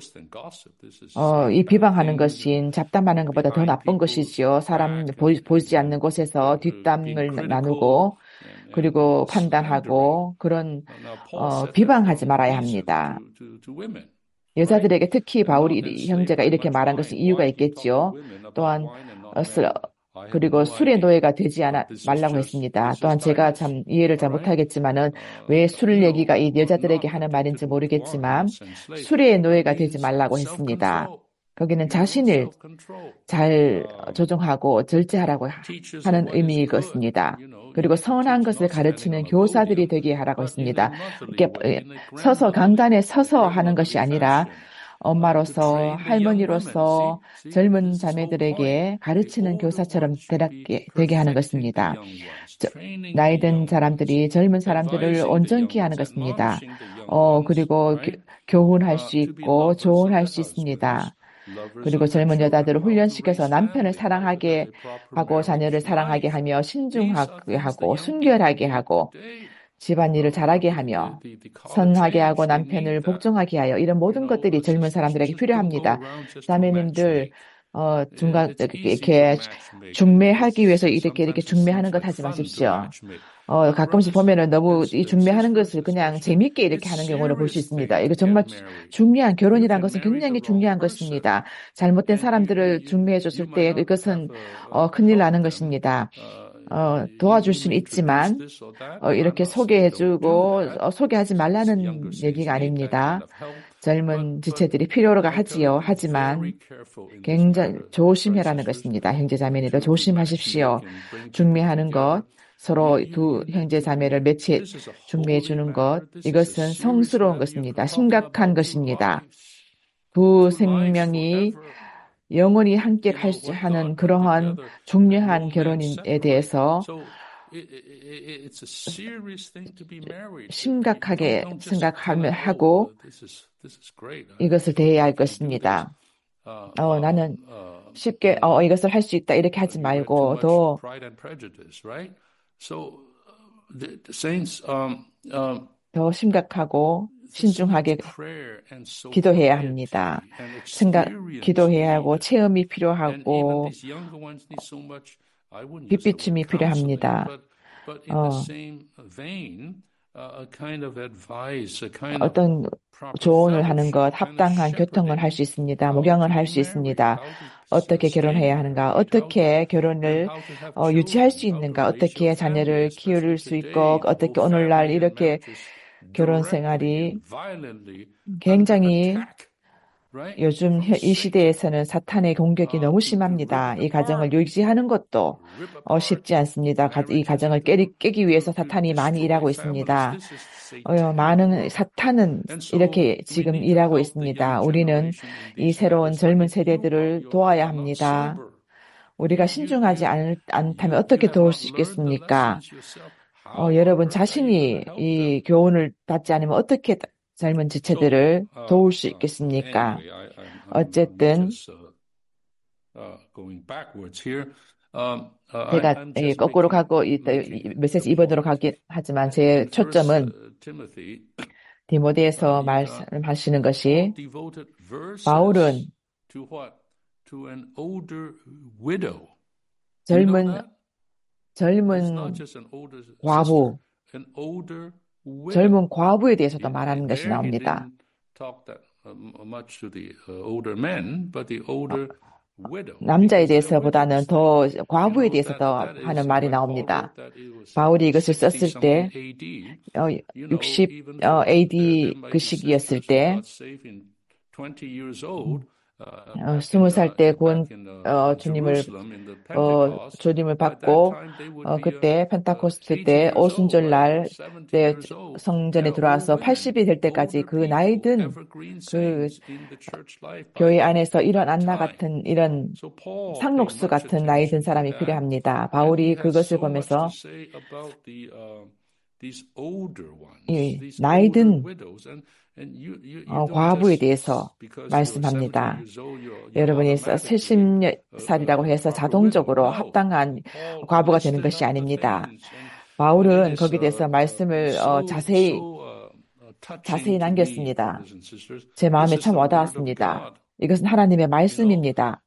어, 이 비방하는 것인 잡담하는 것보다 더 나쁜 것이지요. 사람 보, 보지 않는 곳에서 뒷담을 나누고 그리고 판단하고 그런 어, 비방하지 말아야 합니다. 여자들에게 특히 바울이 형제가 이렇게 말한 것은 이유가 있겠지요. 또한 어, 그리고 술의 노예가 되지 않아 말라고 했습니다. 또한 제가 참 이해를 잘 못하겠지만은 왜 술 얘기가 이 여자들에게 하는 말인지 모르겠지만 술의 노예가 되지 말라고 했습니다. 거기는 자신을 잘 조종하고 절제하라고 하는 의미이것입니다. 그리고 선한 것을 가르치는 교사들이 되게 하라고 했습니다. 이렇게 서서 강단에 서서 하는 것이 아니라 엄마로서 할머니로서 젊은 자매들에게 가르치는 교사처럼 되게 하는 것입니다. 나이 든 사람들이 젊은 사람들을 온전케 하는 것입니다. 어, 그리고 교, 교훈할 수 있고 조언할 수 있습니다. 그리고 젊은 여자들을 훈련시켜서 남편을 사랑하게 하고 자녀를 사랑하게 하며 신중하게 하고 순결하게 하고 집안일을 잘하게 하며 선하게 하고 남편을 복종하게 하여 이런 모든 것들이 젊은 사람들에게 필요합니다. 자매님들 어, 중간 이렇게 중매하기 위해서 이렇게 이렇게 중매하는 것 하지 마십시오. 어, 가끔씩 보면은 너무 이 중매하는 것을 그냥 재밌게 이렇게 하는 경우를 볼 수 있습니다. 이거 정말 중요한 결혼이라는 것은 굉장히 중요한 것입니다. 잘못된 사람들을 중매해 줬을 때 이것은 어, 큰일 나는 것입니다. 어, 도와줄 수는 있지만 어, 이렇게 소개해주고 어, 소개하지 말라는 얘기가 아닙니다. 젊은 지체들이 필요로가 하지요. 하지만 굉장히 조심해라는 것입니다. 형제자매님들 조심하십시오. 중매하는 것 서로 두 형제 자매를 매치 중매해 주는 것, 이것은 성스러운 것입니다. 심각한 것입니다. 두 생명이 영원히 함께 갈 수 하는 그러한 중요한 결혼에 대해서 심각하게 생각하고 이것을 대해야 할 것입니다. 어, 나는 쉽게 어, 이것을 할 수 있다 이렇게 하지 말고 더 더 심각하고 신중하게 기도해야 합니다. 생각, 기도해야 하고 체험이 필요하고 빛비춤이 필요합니다. 어, 어떤 조언을 하는 것, 합당한 교통을 할 수 있습니다. 목양을 할 수 있습니다. 어떻게 결혼해야 하는가, 어떻게 결혼을 어, 유지할 수 있는가, 어떻게 자녀를 키울 수 있고, 어떻게 오늘날 이렇게 결혼 생활이 굉장히 요즘 이 시대에서는 사탄의 공격이 너무 심합니다. 이 가정을 유지하는 것도 어, 쉽지 않습니다. 이 가정을 깨리, 깨기 위해서 사탄이 많이 일하고 있습니다. 어, 많은 사탄은 이렇게 지금 일하고 있습니다. 우리는 이 새로운 젊은 세대들을 도와야 합니다. 우리가 신중하지 않, 않다면 어떻게 도울 수 있겠습니까? 어, 여러분 자신이 이 교훈을 받지 않으면 어떻게 젊은 지체들을 도울 수 있겠습니까? 어쨌든 제가 거꾸로 가고 메시지 이 번으로 가긴 하지만 제 초점은 디모데에서 말씀하시는 것이 바울은 젊은 젊은 과부 젊은 과부에 대해서도 말하는 것이 나옵니다. 남자에 대해서보다는 더 과부에 대해서 더 하는 말이 나옵니다. 바울이 이것을 썼을 때 육십 에이디 그 시기였을 때 어, 스무 살 때 곧 어, 주님을 어, 주님을 받고 어, 그때 펜타코스트 때 오순절 날 때 성전에 들어와서 팔십이 될 때까지 그 나이든 그 교회 안에서 이런 안나 같은 이런 상록수 같은 나이든 사람이 필요합니다. 바울이 그것을 보면서 이 나이든 어, 과부에 대해서 말씀합니다. 여러분이 칠십 살이라고 해서 자동적으로 합당한 과부가 되는 것이 아닙니다. 바울은 거기에 대해서 말씀을 어, 자세히 자세히 남겼습니다. 제 마음에 참 와닿았습니다. 이것은 하나님의 말씀입니다.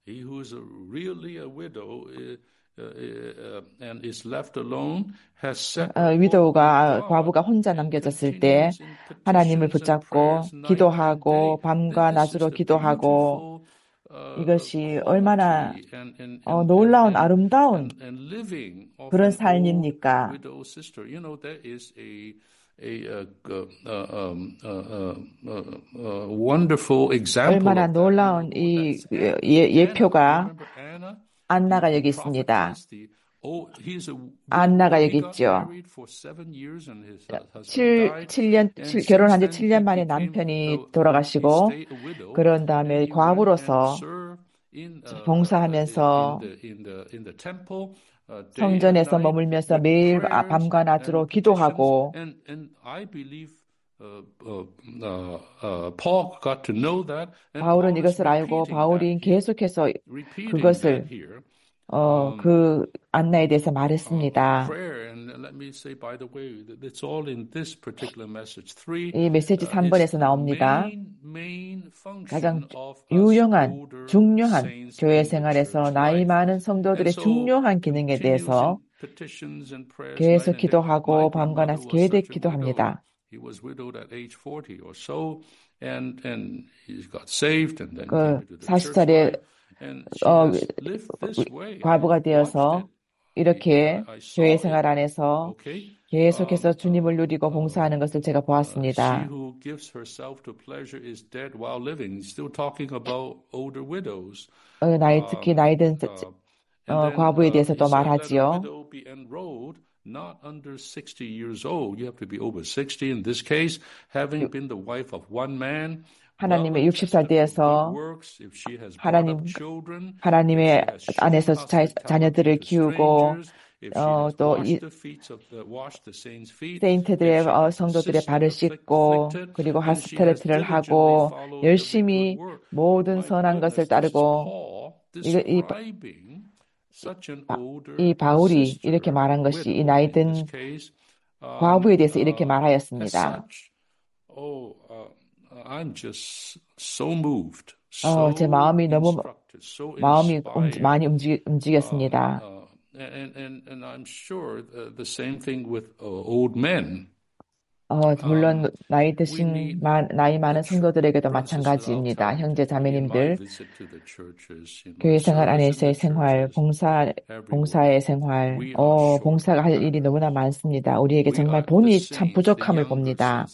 어, 위도우가 과부가 혼자 남겨졌을 때 하나님을 붙잡고 기도하고 밤과 낮으로 기도하고 이것이 얼마나 어, 놀라운 아름다운 그런 삶입니까? 얼마나 놀라운 이 예, 예표가 안나가 여기 있습니다. 안나가 여기 있죠. 칠, 칠 년, 칠, 결혼한 지 칠 년 만에 남편이 돌아가시고, 그런 다음에 과부로서 봉사하면서 성전에서 머물면서 매일 밤과 낮으로 기도하고, 바울은 이것을 알고 바울이 계속해서 그것을 어, 그 안나에 대해서 말했습니다. 이 메시지 삼 번에서 나옵니다. 가장 유용한, 중요한 교회 생활에서 나이 많은 성도들의 중요한 기능에 대해서 계속 기도하고 밤과 낮 계속 기도합니다. 그 사십 살에 어, 과부가 되어서 이렇게 교회 생활 안에서 계속해서 주님을 누리고 봉사하는 것을 제가 보았습니다. 어, 나이, 특히 나이 든 어, 과부에 대해서도 말하지요. not under sixty years old. You have to be over sixty. In this case, having been the wife of one man, 하나님의 육십 살 되어서 하나님, 하나님의 안에서 자, 자녀들을 키우고 어, 또 이, 세인트들의 어, 성도들의 발을 씻고 그리고 하스텔레트를 하고 열심히 모든 선한 것을 따르고 이, 이, 이 바울이 이렇게 말한 것이 이 나이든 과부에 대해서 이렇게 말하였습니다. 어, 제 마음이 너무 마음이 많이 움직, 움직였습니다. And, and, and I'm sure the same thing with old men. 어, 물론 나이 드신 마, 나이 많은 성도들에게도 마찬가지입니다. 형제 자매님들, 교회 생활 안에서의 생활, 봉사, 봉사의 생활, 어, 봉사가 할 일이 너무나 많습니다. 우리에게 정말 본이 참 부족함을 봅니다.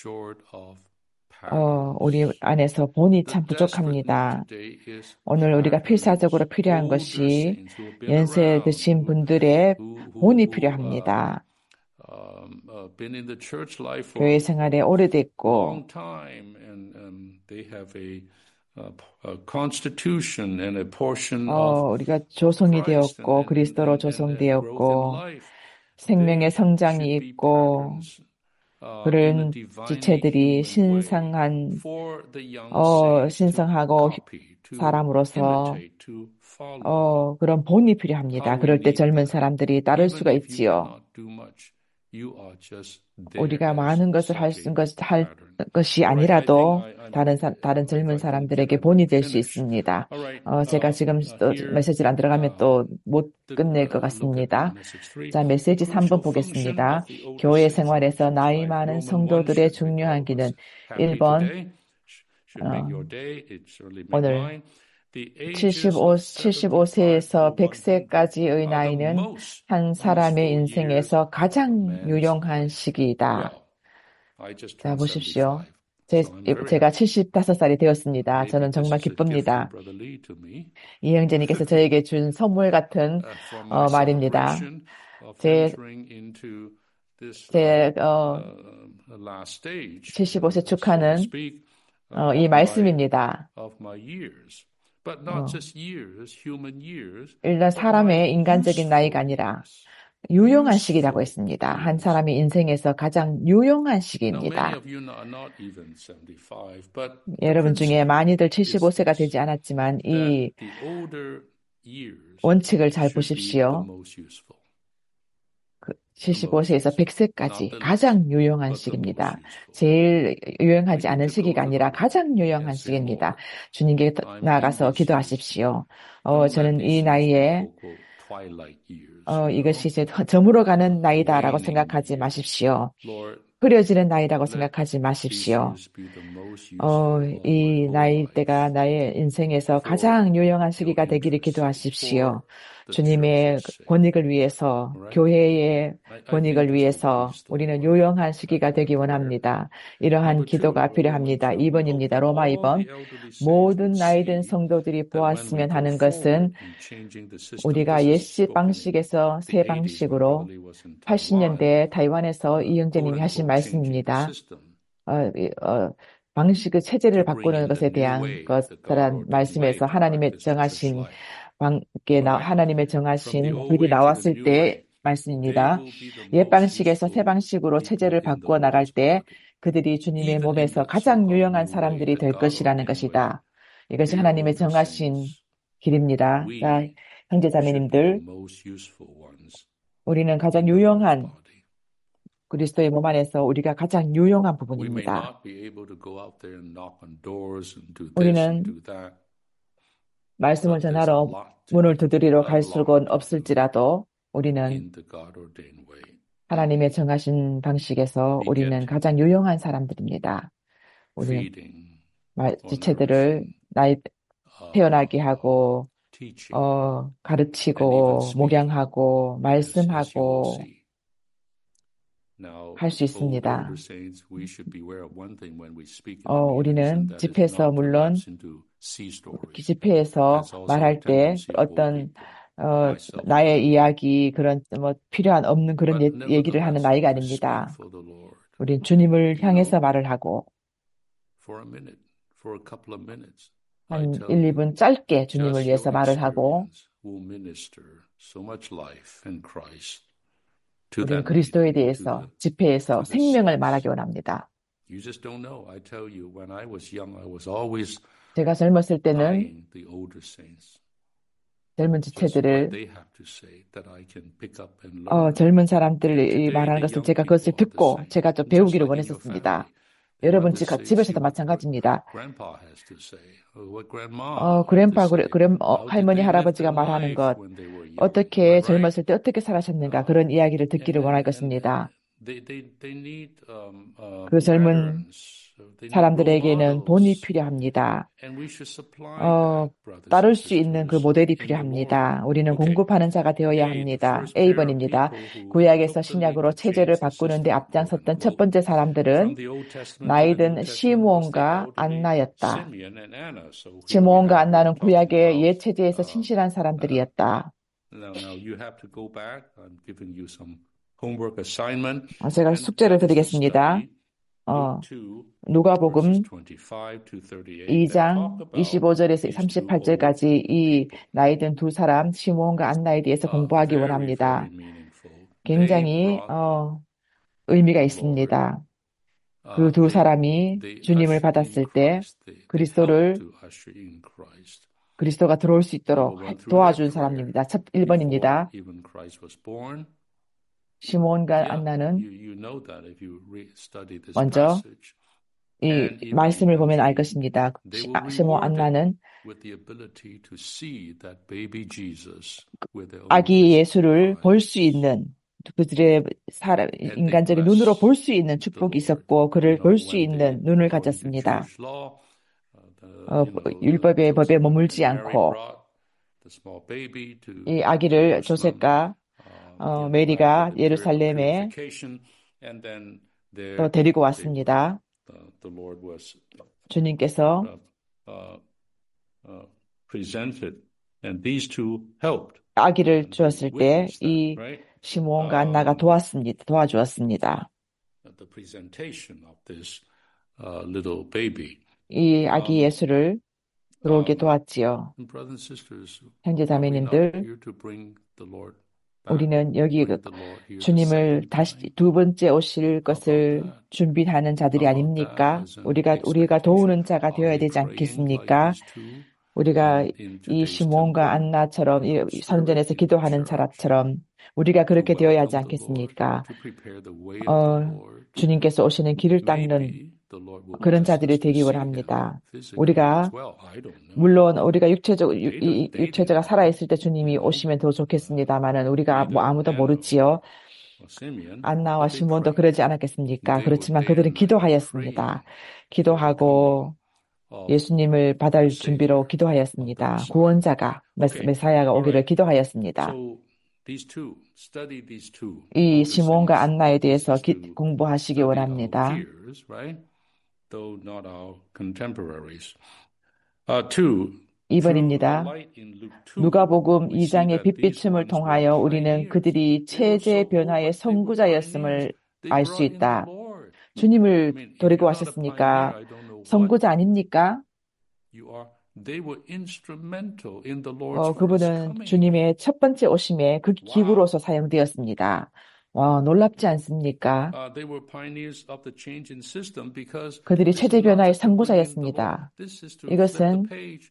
어, 우리 안에서 본이 참 부족합니다. 오늘 우리가 필사적으로 필요한 것이 연세 드신 분들의 본이 필요합니다. 교회 생활에 오래됐고 어, 우리가 조성이 되었고 그리스도로 조성되었고 생명의 성장이 있고 그런 지체들이 신성한 어, 신성하고 사람으로서 어, 그런 본이 필요합니다. 그럴 때 젊은 사람들이 따를 수가 있지요. 우리가 많은 것을 할, 수, 할 것이 아니라도 다른 사, 다른 젊은 사람들에게 본이 될 수 있습니다. 어, 제가 지금 또 메시지를 안 들어가면 또 못 끝낼 것 같습니다. 자, 메시지 삼 번 보겠습니다. 교회 생활에서 나이 많은 성도들의 중요한 기는 일 번 어, 오늘 칠십오, 칠십오 세에서 백 세까지의 나이는 한 사람의 인생에서 가장 유용한 시기이다. 자, 보십시오. 제, 제가 칠십오 살이 되었습니다. 저는 정말 기쁩니다. 이 형제님께서 저에게 준 선물 같은 어, 말입니다. 제, 제 어, 칠십오 세 축하는 어, 이 말씀입니다. 어, 일단 사람의 인간적인 나이가 아니라 유용한 시기라고 했습니다. 한 사람의 인생에서 가장 유용한 시기입니다. 여러분 중에 많이들 칠십오 세가 되지 않았지만 이 원칙을 잘 보십시오. 그 칠십오 세에서 백 세까지 가장 유용한 시기입니다. 제일 유용하지 않은 시기가 아니라 가장 유용한 시기입니다. 주님께 나아가서 기도하십시오. 어, 저는 이 나이에 어, 이것이 이제 저물어가는 나이다라고 생각하지 마십시오. 흐려지는 나이라고 생각하지 마십시오. 어, 이 나이 때가 나의 인생에서 가장 유용한 시기가 되기를 기도하십시오. 주님의 권익을 위해서, 교회의 권익을 위해서 우리는 유용한 시기가 되기 원합니다. 이러한 기도가 필요합니다. 이 번입니다. 로마 이 번. 모든 나이든 성도들이 보았으면 하는 것은 우리가 옛시 방식에서 새 방식으로 팔십 년대에 타이완에서 이 형제님이 하신 말씀입니다. 어, 어, 방식의 체제를 바꾸는 것에 대한 것이란 말씀에서 하나님의 정하신 방게 하나님의 정하신 길이 나왔을 때 말씀입니다. 옛 방식에서 새 방식으로 체제를 바꾸어 나갈 때 그들이 주님의 몸에서 가장 유용한 사람들이 될 것이라는 것이다. 이것이 하나님의 정하신 길입니다. 자, 형제자매님들, 우리는 가장 유용한 그리스도의 몸 안에서 우리가 가장 유용한 부분입니다. 우리는 말씀을 전하러 문을 두드리러 갈 수는 없을지라도 우리는 하나님의 정하신 방식에서 우리는 가장 유용한 사람들입니다. 우리는 지체들을 나이 태어나게 하고 어, 가르치고 목양하고 말씀하고 할 수 있습니다. 어, 우리는 집회에서 물론 집회에서 말할 때 어떤 어, 나의 이야기, 그런, 뭐, 필요한 없는 그런 예, 얘기를 하는 나이가 아닙니다. 우린 주님을 향해서 말을 하고, 한 일, 이 분 짧게 주님을 위해서 말을 하고, 우리는 그리스도에 대해서 집회에서 생명을 말하기 원합니다. 제가 젊었을 때는 젊은 지체들을 어, 젊은 사람들이 말하는 것을 제가 그것을 듣고 제가 좀 배우기를 원했었습니다. 여러분 집에서도 마찬가지입니다. 어, 그랜파, 그래, 그랜, 어, 할머니, 할아버지가 말하는 것, 어떻게 젊었을 때 어떻게 살아셨는가 그런 이야기를 듣기를 원할 것입니다. 그 젊은 사람들에게는 본이 필요합니다. 어, 따를 수 있는 그 모델이 필요합니다. 우리는 공급하는 자가 되어야 합니다. 에이 번입니다. 구약에서 신약으로 체제를 바꾸는데 앞장섰던 첫 번째 사람들은 나이든 시므온과 안나였다. 시므온과 안나는 구약의 옛 체제에서 신실한 사람들이었다. 제가 숙제를 드리겠습니다. 어, 누가복음 이 장 이십오 절에서 삼십팔 절까지 이 나이든 두 사람 시므온과 안나에 대해서 공부하기 원합니다. 굉장히 어, 의미가 있습니다. 그 두 사람이 주님을 받았을 때 그리스도를 그리스도가 들어올 수 있도록 도와준 사람입니다. 첫 일 번입니다. 시므온과 안나는 먼저 이 말씀을 보면 알 것입니다. 시므온 안나는 아기 예수를 볼 수 있는 그들의 사람, 인간적인 눈으로 볼 수 있는 축복이 있었고 그를 볼 수 있는 눈을 가졌습니다. 어, 율법의 법에 머물지 않고 이 아기를 조셉과 어, 메리가 예루살렘에 또 데리고 왔습니다. 주님께서 아기를 주었을 때 이 시므온과 안나가 도왔습니다. 도와주었습니다. 이 아기 예수를 들어오게 도왔지요. 형제 자매님들, 우리는 여기 주님을 다시 두 번째 오실 것을 준비하는 자들이 아닙니까? 우리가 우리가 도우는 자가 되어야 되지 않겠습니까? 우리가 이 시므온과 안나처럼 이 선전에서 기도하는 사람처럼 우리가 그렇게 되어야 하지 않겠습니까? 어, 주님께서 오시는 길을 닦는 그런 자들이 되기 원합니다. 우리가 물론 우리가 육체적 이 육체자가 살아 있을 때 주님이 오시면 더 좋겠습니다만은 우리가 뭐 아무도 모르지요. 안나와 시므온도 그러지 않았겠습니까? 그렇지만 그들은 기도하였습니다. 기도하고 예수님을 받을 준비로 기도하였습니다. 구원자가 메사야가 오기를 기도하였습니다. 이 시므온과 안나에 대해서 기, 공부하시기 원합니다. 이 번입니다. 누가복음 이 장의 빛비춤을 통하여 우리는 그들이 체제 변화의 선구자였음을 알 수 있다. 주님을 데리고 왔었으니까 선구자 아닙니까? 어, 그분은 주님의 첫 번째 오심에 그 기구로서 사용되었습니다. 와, 놀랍지 않습니까? 그들이 체제 변화의 선구자였습니다. 이것은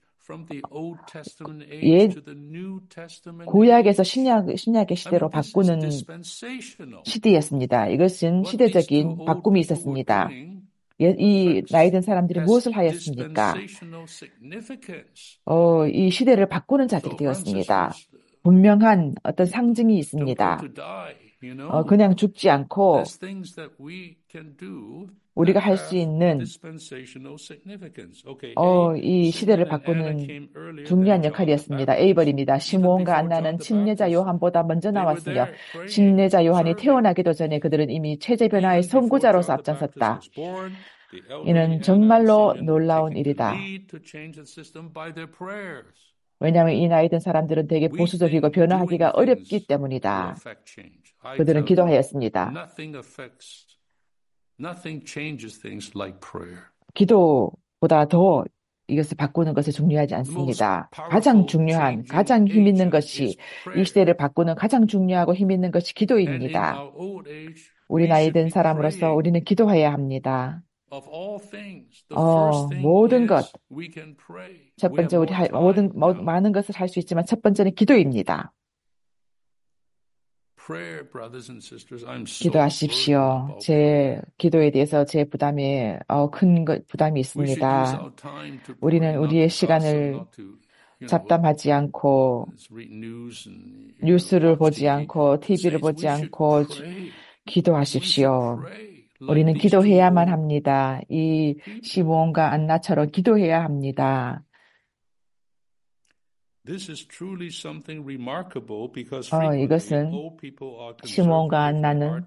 옛 구약에서 신약, 신약의 시대로 바꾸는 시대였습니다. 이것은 시대적인 바꿈이 있었습니다. 이 나이 든 사람들이 무엇을 하였습니까? 어, 이 시대를 바꾸는 자들이 되었습니다. 분명한 어떤 상징이 있습니다. 어, 그냥 죽지 않고 우리가 할 수 있는 어, 이 시대를 바꾸는 중요한 역할이었습니다. 에이 번입니다. 시므온과 안나는 침례자 요한보다 먼저 나왔으며 침례자 요한이 태어나기도 전에 그들은 이미 체제 변화의 선구자로서 앞장섰다. 이는 정말로 놀라운 일이다. 왜냐하면 이 나이 든 사람들은 되게 보수적이고 변화하기가 어렵기 때문이다. 그들은 기도하였습니다. 기도보다 더 이것을 바꾸는 것이 중요하지 않습니다. 가장 중요한, 가장 힘 있는 것이, 이 시대를 바꾸는 가장 중요하고 힘 있는 것이 기도입니다. 우리 나이 든 사람으로서 우리는 기도해야 합니다. 어, 모든 것, 첫 번째 우리 할, 모든, 모, 많은 것을 할 수 있지만 첫 번째는 기도입니다. 기도하십시오. 제 기도에 대해서 제 부담이 어, 큰 것, 부담이 있습니다. 우리는 우리의 시간을 잡담하지 않고 뉴스를 보지 않고 티비를 보지 않고 기도하십시오. 우리는 기도해야만 합니다. 이 시므온과 안나처럼 기도해야 합니다. 어, 이것은 시므온과 안나는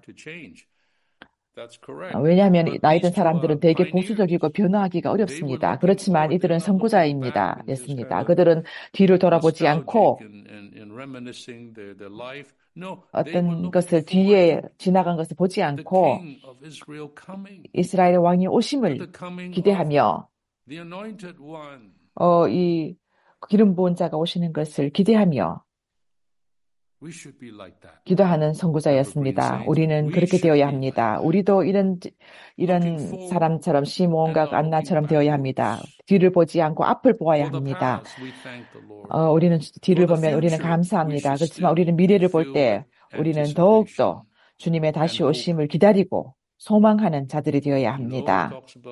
왜냐하면 나이 든 사람들은 되게 보수적이고 변화하기가 어렵습니다. 그렇지만 이들은 선구자입니다. 였습니다. 그들은 뒤를 돌아보지 않고 어떤 것을 뒤에 지나간 것을 보지 않고 이스라엘의 왕이 오심을 기대하며 어, 이 기름 부은 자가 오시는 것을 기대하며 기도하는 선구자였습니다. 우리는 그렇게 되어야 합니다. 우리도 이런 이런 사람처럼 시므온과 안나처럼 되어야 합니다. 뒤를 보지 않고 앞을 보아야 합니다. 어, 우리는 뒤를 보면 우리는 감사합니다. 그렇지만 우리는 미래를 볼 때 우리는 더욱더 주님의 다시 오심을 기다리고 소망하는 자들이 되어야 합니다.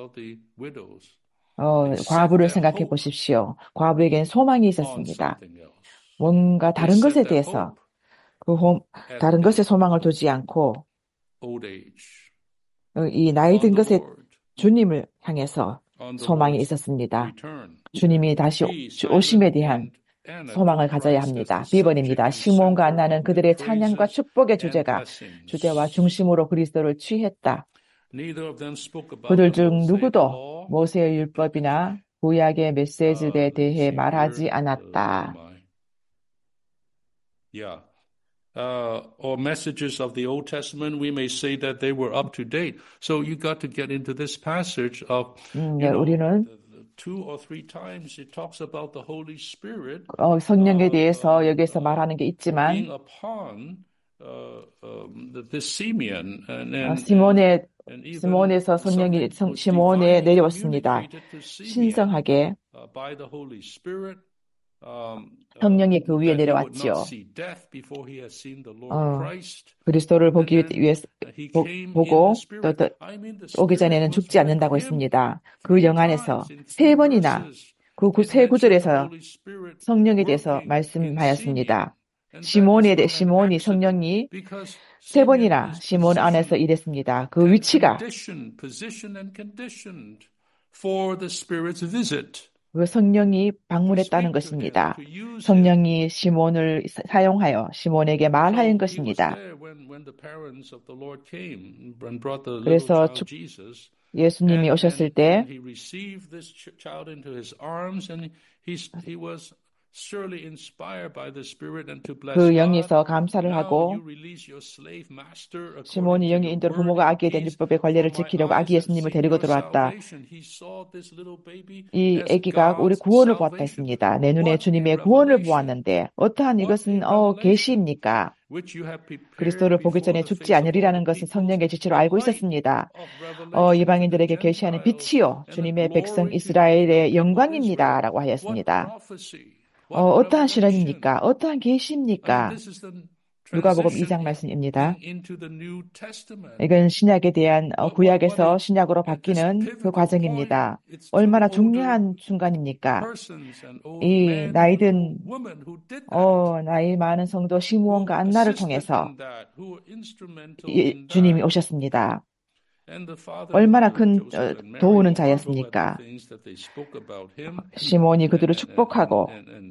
어, 과부를 생각해 보십시오. 과부에게는 소망이 있었습니다. 뭔가 다른 것에 대해서 그 호, 다른 것에 소망을 두지 않고 이 나이 든 것에 주님을 향해서 소망이 있었습니다. 주님이 다시 오심에 대한 소망을 가져야 합니다. 비 번입니다. 시므온과 안나는 그들의 찬양과 축복의 주제가 주제와 중심으로 그리스도를 취했다. 그들 중 누구도 모세의 율법이나 구약의 메시지에 대해 말하지 않았다. Yeah. Uh, or messages of the Old Testament, we may say that they were up to date. So you got to get into this passage of, 음, you know, 우리는 two or three times it talks about the Holy Spirit. 어, 성령에 대해서 여기서 말하는 게 있지만, being upon uh, um, the, the Simeon and, and, 어, 시몬의 and even 시몬에서 성령이 성, 시몬에 내려왔습니다. 신성하게 uh, by the Holy Spirit. Um, 성령이 그 위에 내려왔지요. 어, 그리스도를 보기 위해서 보, 보고 또, 또 오기 전에는 죽지 않는다고 했습니다. 그 영 안에서 세 번이나 그 세 구절에서 성령에 대해서 말씀하였습니다. 시몬에 대해 시몬이 성령이 세 번이나 시몬 안에서 일했습니다. 그 위치가 그 성령이 방문했다는 것입니다. 성령이 시몬을 사용하여 시몬에게 말하는 것입니다. 그래서 예수님이 오셨을 때 그 영에서 감사를 하고 시몬이 영의 인도로 부모가 아기에 대한 율법의 관례를 지키려고 아기 예수님을 데리고 들어왔다. 이 아기가 우리 구원을 보았다 했습니다. 내 눈에 주님의 구원을 보았는데 어떠한 이것은 어, 계시입니까? 그리스도를 보기 전에 죽지 않으리라는 것은 성령의 지시로 알고 있었습니다. 어, 이방인들에게 계시하는 빛이요 주님의 백성 이스라엘의 영광입니다 라고 하였습니다. 어, 어떠한 실현입니까? 어떠한 계시입니까? 누가복음 이 장 말씀입니다. 이건 신약에 대한 어, 구약에서 신약으로 바뀌는 그 과정입니다. 얼마나 중요한 순간입니까? 이 나이든 어, 나이 많은 성도 시므온과 안나를 통해서 이, 주님이 오셨습니다. 얼마나 큰 도우는 자였습니까? 시몬이 그들을 축복하고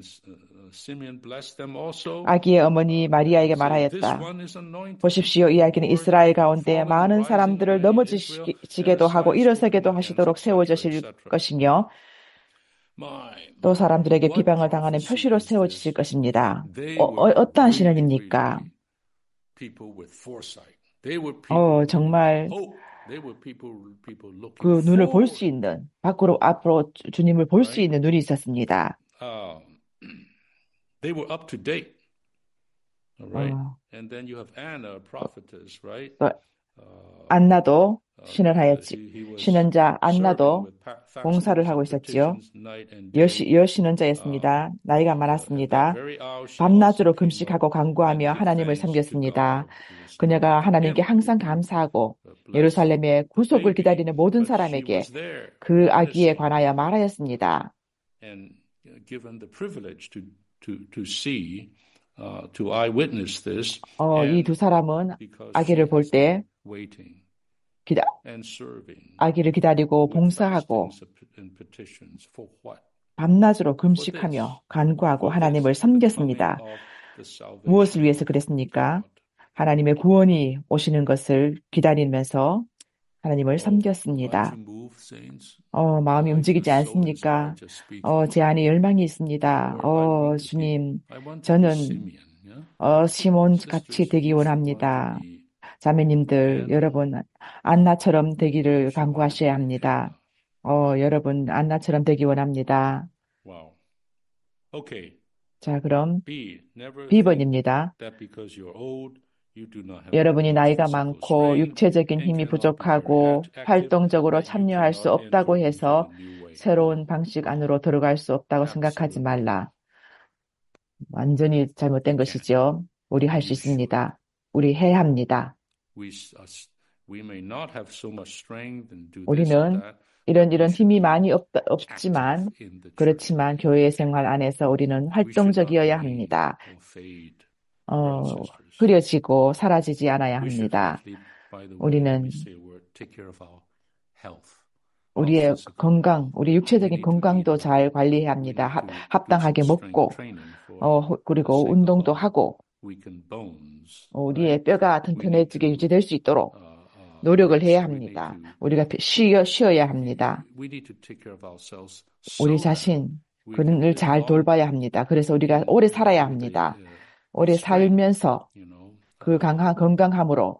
아기의 어머니 마리아에게 말하였다. 보십시오. 이 아기는 이스라엘 가운데 많은 사람들을 넘어지게도 하고 일어서게도 하시도록 세워주실 것이며 또 사람들에게 비방을 당하는 표시로 세워지실 것입니다. 어, 어, 어떠한 신언입니까? 어, 정말 그 눈을 볼 수 있는, 밖으로, 앞으로 주- 주님을 볼 수 있는 눈이 있었습니다. 어, 또 안나도 신원하였지. 신원자 안나도 봉사를 하고 있었지요. 여시, 여신원자였습니다. 나이가 많았습니다. 밤낮으로 금식하고 간구하며 하나님을 섬겼습니다. 그녀가 하나님께 항상 감사하고 예루살렘의 구속을 기다리는 모든 사람에게 그 아기에 관하여 말하였습니다. 어, 이 두 사람은 아기를 볼 때 기다, 아기를 기다리고 봉사하고 밤낮으로 금식하며 간구하고 하나님을 섬겼습니다. 무엇을 위해서 그랬습니까? 하나님의 구원이 오시는 것을 기다리면서 하나님을 섬겼습니다. 어, 마음이 움직이지 않습니까? 어, 제 안에 열망이 있습니다. 어, 주님, 저는 어, 시몬 같이 되기 원합니다. 자매님들, 여러분, 안나처럼 되기를 간구하셔야 합니다. 어, 여러분, 안나처럼 되기 원합니다. 자, 그럼 비 번입니다. 여러분이 나이가 많고 육체적인 힘이 부족하고 활동적으로 참여할 수 없다고 해서 새로운 방식 안으로 들어갈 수 없다고 생각하지 말라. 완전히 잘못된 것이죠. 우리 할 수 있습니다. 우리 해야 합니다. 우리는 이런 이런 힘이 많이 없, 없지만 그렇지만 교회 생활 안에서 우리는 활동적이어야 합니다. 어, 흐려지고 사라지지 않아야 합니다. 우리는 우리의 건강, 우리 육체적인 건강도 잘 관리해야 합니다. 합, 합당하게 먹고, 어, 그리고 운동도 하고, 어, 우리의 뼈가 튼튼해지게 유지될 수 있도록 노력을 해야 합니다. 우리가 쉬어, 쉬어야 합니다. 우리 자신, 그를 잘 돌봐야 합니다. 그래서 우리가 오래 살아야 합니다. 오래 살면서 그 강한 건강함으로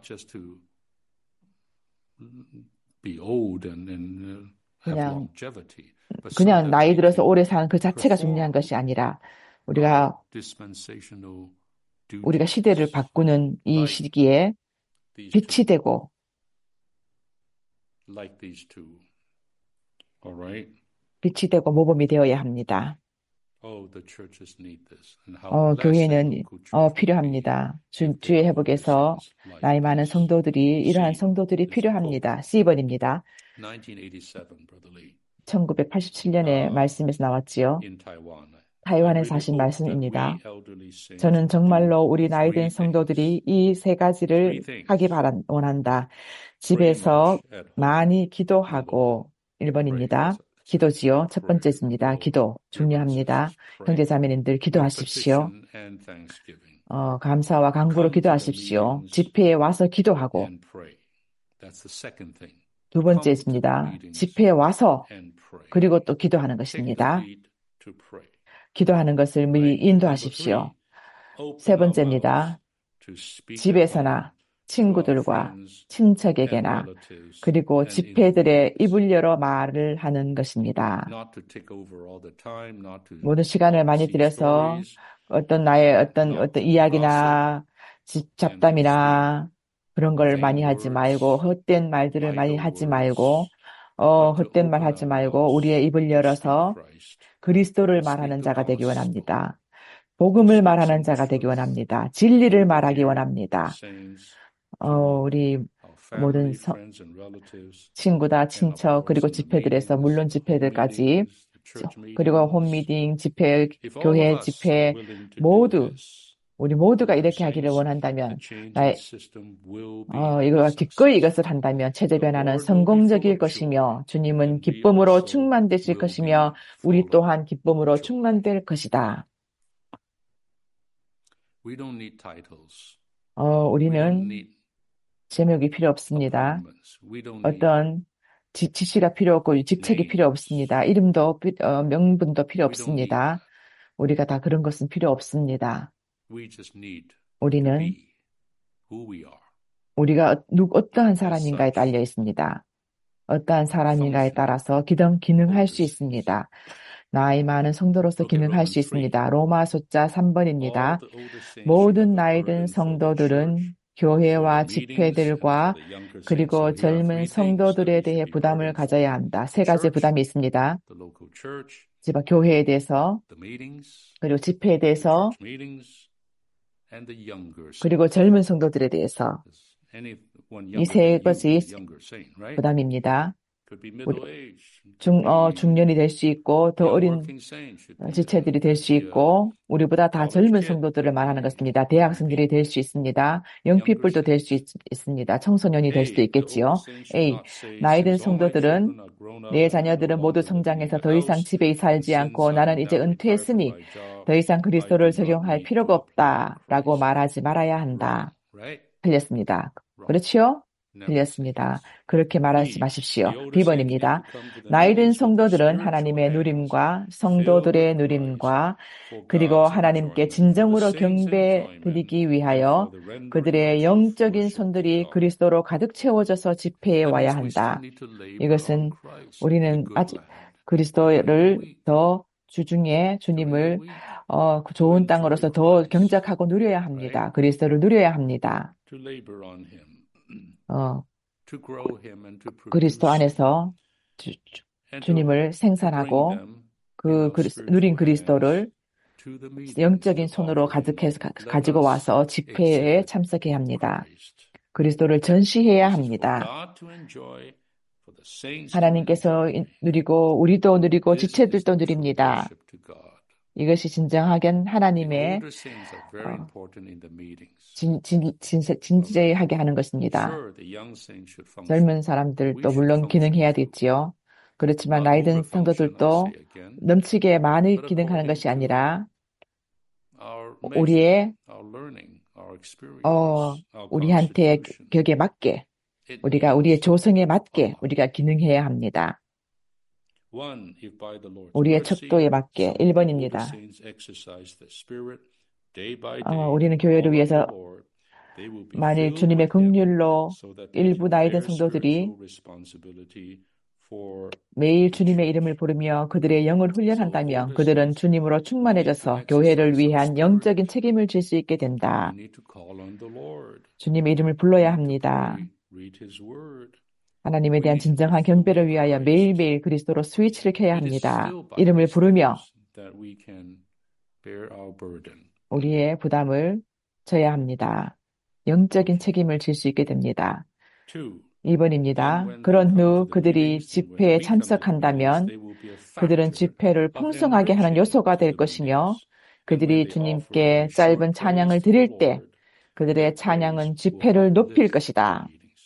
그냥, 그냥 나이 들어서 오래 사는 그 자체가 중요한 것이 아니라 우리가, 우리가 시대를 바꾸는 이 시기에 빛이 되고 빛이 되고 모범이 되어야 합니다. 어, 교회는 어, 필요합니다. 주, 주의 회복에서 나이 많은 성도들이 이러한 성도들이 필요합니다. 씨 번입니다. 천구백팔십칠 년에 말씀에서 나왔지요. 타이완에서 하신 말씀입니다. 저는 정말로 우리 나이 든 성도들이 이 세 가지를 하기 바란, 원한다. 집에서 많이 기도하고, 일 번입니다. 기도지요. 첫 번째입니다. 기도. 중요합니다. 형제자매님들 기도하십시오. 어, 감사와 간구로 기도하십시오. 집회에 와서 기도하고. 두 번째입니다. 집회에 와서 그리고 또 기도하는 것입니다. 기도하는 것을 미리 인도하십시오. 세 번째입니다. 집에서나 친구들과 친척에게나 그리고 집회들의 입을 열어 말을 하는 것입니다. 모든 시간을 많이 들여서 어떤 나의 어떤 어떤 이야기나 잡담이나 그런 걸 많이 하지 말고 헛된 말들을 많이 하지 말고 어 헛된 말 하지 말고 우리의 입을 열어서 그리스도를 말하는 자가 되기 원합니다. 복음을 말하는 자가 되기 원합니다. 진리를 말하기 원합니다. 어, 우리 모든 서, 친구다, 친척, 그리고 집회들에서, 물론 집회들까지, 그리고 홈미팅, 집회, 교회 집회, 모두, 우리 모두가 이렇게 하기를 원한다면, 나의, 어, 이거 기꺼이 이것을 한다면, 체제 변화는 성공적일 것이며, 주님은 기쁨으로 충만되실 것이며, 우리 또한 기쁨으로 충만될 것이다. 어, 우리는 제목이 필요 없습니다. 어떤 지, 지시가 필요 없고 직책이 필요 없습니다. 이름도 피- 어, 명분도 필요 We don't need 없습니다. that. 우리가 다 그런 것은 필요 없습니다. We just need to 우리는 be who we are 우리가 어- 누, 어떠한 as 사람인가에 such. 달려 있습니다. 어떠한 사람인가에 Function 따라서 기능, 기능할 수 overseas. 있습니다. 나이 많은 성도로서 Look at 기능할 수 Romans three. 있습니다. 로마 숫자 All 삼 번입니다. the older saints should 모든 have a 나이 든 burden for the 성도들은 church, for the 교회와 meetings, and for 집회들과 the younger saints. 그리고 So here are 젊은 three things that 성도들에 we 대해 should be 부담을 burdened for. 가져야 한다. 세 The 가지 church, 부담이 있습니다. the local church, 집 교회에 대해서, the meetings, 그리고 집회에 the 대해서, church meetings, and the younger 그리고 saints. 젊은 성도들에 대해서 Anyone 이 younger 세 than you 것이 is a younger saint, right? 부담입니다. Could be 우리 middle age, 중, could 어, be 중년이 될 수 있고 더 young 어린 working saints, should 어, be 지체들이 a, 될 could 수 be a 있고 우리보다 다 college 젊은 kid, 성도들을 could 말하는 be 것입니다. maybe 대학생들이 될 수 있습니다. younger 영피뿔도 될 수 saints. 있습니다. 청소년이 될 수도 A, the older 있겠지요. saints should A, not say, 나이 든 since all my 성도들은 children are grown up 내 and are no 자녀들은 모두 longer living in 성장해서 the 더 이상 house, 집에 and 살지 since 않고 I'm 나는 이제 now retired from 은퇴했으니 my job, 더 이상 I 그리스도를 do not 적용할 need 필요가 to preach 없다라고 Christ. 말하지 말아야 Wrong, 한다. right? 틀렸습니다. Wrong. 그렇지요? Never say 틀렸습니다. this. 그렇게 말하지 B, 마십시오. the older saints need 비 번입니다. to come to the 나이 든 meetings with their 성도들은 spiritual 하나님의 hands 누림과 filled 성도들의 with Christ 누림과 for 그리고 God's 하나님께 enjoyment, for the 진정으로 saints' 경배 enjoyment, 드리기 and for 위하여 the rendering 그들의 of 영적인 worship to 손들이 God. 그리스도로 가득 채워져서 집회에 That 와야 means we still 한다. need to labor on 이것은 Christ, the 우리는 good 아직 land, every 그리스도를 week, 더 주중에 every 주님을 week, 어, 그 to 좋은 enjoy 땅으로서 더 Christ, 경작하고 누려야 right? 합니다. 그리스도를 누려야 합니다. To labor on Him, 어, to grow Him and to 그리스도 produce Him, 안에서 주, 주- and to 주님을 bring 생산하고 them in 그 our 그리- spiritual 누린 hands 그리스도를 to the meetings, 영적인 to 손으로 offer Him 가득해서 가- up. Let 가지고 us 와서 집회에 exhibit 참석해야 합니다. Christ. 그리스도를 전시해야 This is for 합니다. God to enjoy, for the saints to 하나님께서 enjoy. 누리고 우리도 누리고 This is 지체들도 the true 누립니다. worship to God. 이것이 진정하게 The 하나님의 older saints are very 어, important in the meetings. 진, 진, 진, 진지하게 하는 것입니다. Sure, the young saints should function. 젊은 We 사람들도 should 물론 function 기능해야 too. 되지요. 그렇지만 Not 나이 든 overfunction, I 성도들도 say again, 넘치게 많이 but 기능하는 according 것이 to 아니라 our measure, 우리의 our learning, our experience, 어, our 우리한테 constitution. 격에 맞게 It 우리가 우리의 needs 조성에 a 맞게 lot. 우리가 기능해야 합니다. One, if by the Lord's 우리의 mercy, 척도에 맞게 some of the older 일 번입니다. saints exercise the Spirit day by 어, day 우리는 in 교회를 all of the 위해서 Lord, they will be 만일 filled 주님의 with Him 긍휼로 so that they 일부 can 나이 든 bear 성도들이 spiritual responsibility for 매일 the 주님의 church. 이름을 부르며 그들의 영을 So the 훈련한다면 older 그들은 saints 주님으로 need to 충만해져서 교회를 exercise our 위한 spirit. 영적인 책임을 질 수 있게 We 된다. need to call on the Lord. 주님의 이름을 We 불러야 need to 합니다. pray, read His Word. 하나님에 We 대한 need to be 진정한 filled 경배를 with 위하여 Christ. 매일매일 그리스도로 스위치를 켜야 It is 합니다. still by 이름을 His 부르며 grace that we can bear our burden. 우리의 부담을 져야 합니다. 영적인 책임을 질 수 있게 됩니다. Two, 이 then 번입니다. when they 그런 come to 후 the 그들이 meetings, then when 집회에 we come to the meetings, 참석한다면 they will be a 그들은 factor 집회를 of 풍성하게 하는 enriching 요소가 to 될 the 것이며 meetings. And when 그들이 they offer 주님께 their 짧은 short praise 찬양을 to the 드릴 때 Lord, 그들의 their praise 찬양은 will 집회를 높일 uplift the 것이다. meetings.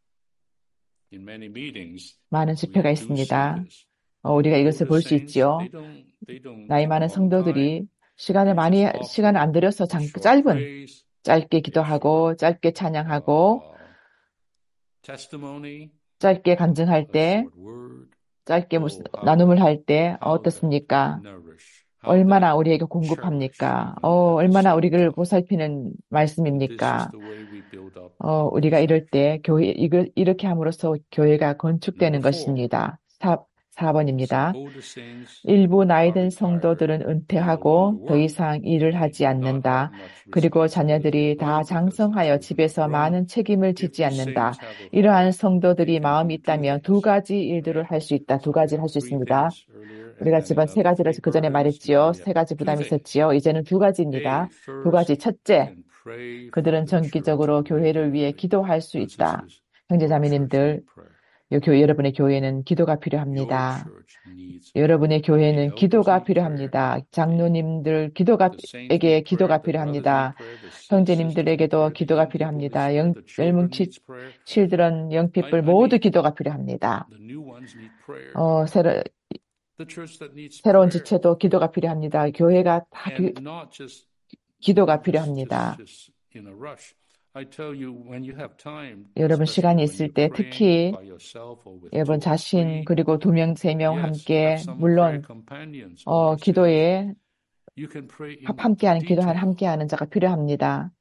In many meetings, 많은 we 집회가 do see 있습니다. this. 어, 우리가 The 이것을 older 볼 수 saints, 있지요. they don't, they don't 나이 come 많은 on time. 성도들이 시간을 They 많이 just offer 시간을 안 들여서 a 장, short 짧은 praise, 짧게 a short 기도하고 짧게 찬양하고 uh, testimony, 짧게 간증할 a 때 short word. 짧게 무슨 Oh, how 나눔을 할 때 how that 어떻습니까? nourish, how that 얼마나 우리에게 cherish 공급합니까? even 어, at the 얼마나 same 우리를 time. 보살피는 This is 말씀입니까? the way we build up 어, our 우리가 이럴 church. 때 교회 이거 이렇게 함으로써 교회가 건축되는 Number four, 것입니다. 사, some 4번입니다. older saints 일부 나이 are 든 retired 성도들은 and no longer 은퇴하고 더 work. 이상 일을 They 하지 do not have 않는다. much 그리고 responsibility 자녀들이 at 다 home because the 장성하여 children are 집에서 grown. 많은 책임을 If 지지 the 않는다. saints have a 이러한 heart, they 성도들이 can 마음이 do two 있다면 두 things, 가지 일들을 right? 할 수 있다. 두 So we 가지를 할 have 수 three 있습니다. things earlier, and 우리가 then 지금 세 another 가지를 three 그 전에 burdens. Now 말했지요. we 세 have 가지 two 부담이 things. 있었지요. 이제는 두 가지입니다. A, 두 가지. first, they 첫째, can pray for 그들은 the church 정기적으로 교회를 위해 regularly. 기도할 수 Friends and 있다. sisters, 형제 our church 자매님들, needs prayer. 요 교, 여러분의 교회는 기도가 Your 필요합니다. church needs 여러분의 prayer. The 교회는 elders 기도가 need prayer. 필요합니다. The, 장로님들 기도가 the saints 에게 need prayer. 기도가 The brothers need 필요합니다. prayer. The sisters need 형제님들에게도 prayer. The 기도가 young people need 필요합니다. prayer. 영, The 젊은 children 치, needs prayer. 칠드런, I, 영피뿔 I 모두 mean, 기도가 필요합니다. the new ones need prayer. 어, 새로, The church that needs 새로운 prayer. 지체도 기도가 필요합니다. 교회가 다 기, And not just, 기도가 just, just, 필요합니다. just in a rush. 여러분 시간이 있을 때 특히 여러분 자신 그리고 두 명, 세 명 함께 물론 어, 기도에 함께하는 기도하는 함께하는 자가 필요합니다.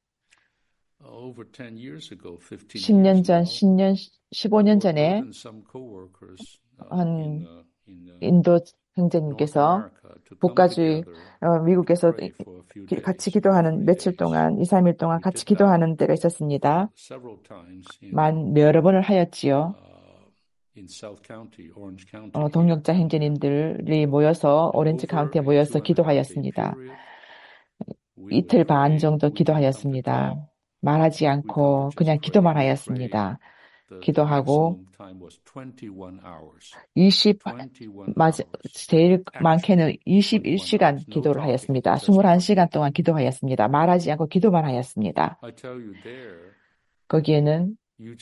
십 년 전, 십 년, 십오 년 전에 한 인도 형제님께서 국가주의 어, 미국에서 같이 기도하는 며칠 동안, 이, 삼 일 동안 같이 기도하는 때가 있었습니다. 만 여러 번을 하였지요. 어, 동역자 형제님들이 모여서 오렌지 카운티에 모여서 기도하였습니다. 이틀 반 정도 기도하였습니다. 말하지 않고 그냥 기도만 하였습니다. 기도하고 이십, 제일 많게는 이십일 시간 기도를 하였습니다. 이십일 시간 동안 기도하였습니다. 말하지 않고 기도만 하였습니다. 거기에는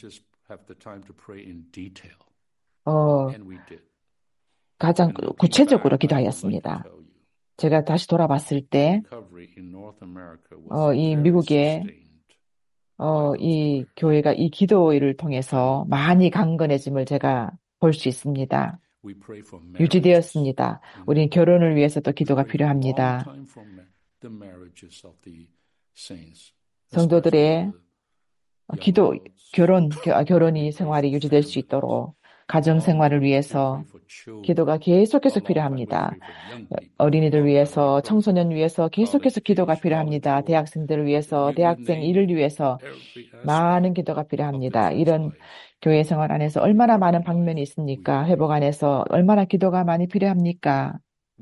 어, 가장 구체적으로 기도하였습니다. 제가 다시 돌아봤을 때, 어, 이 미국의, 어, 이 교회가 이 기도를 통해서 많이 강건해짐을 제가 볼 수 있습니다. 유지되었습니다. 우리는 결혼을 위해서도 기도가 필요합니다. 성도들의 기도, 결혼, 결혼이 생활이 유지될 수 있도록 가정 생활을 위해서 기도가 계속해서 필요합니다. 어린이들 위해서, 청소년 위해서 계속해서 기도가 필요합니다. 대학생들을 위해서, 대학생 일을 위해서 많은 기도가 필요합니다. 이런 교회 생활 안에서 얼마나 많은 방면이 있습니까? 회복 안에서 얼마나 기도가 많이 필요합니까?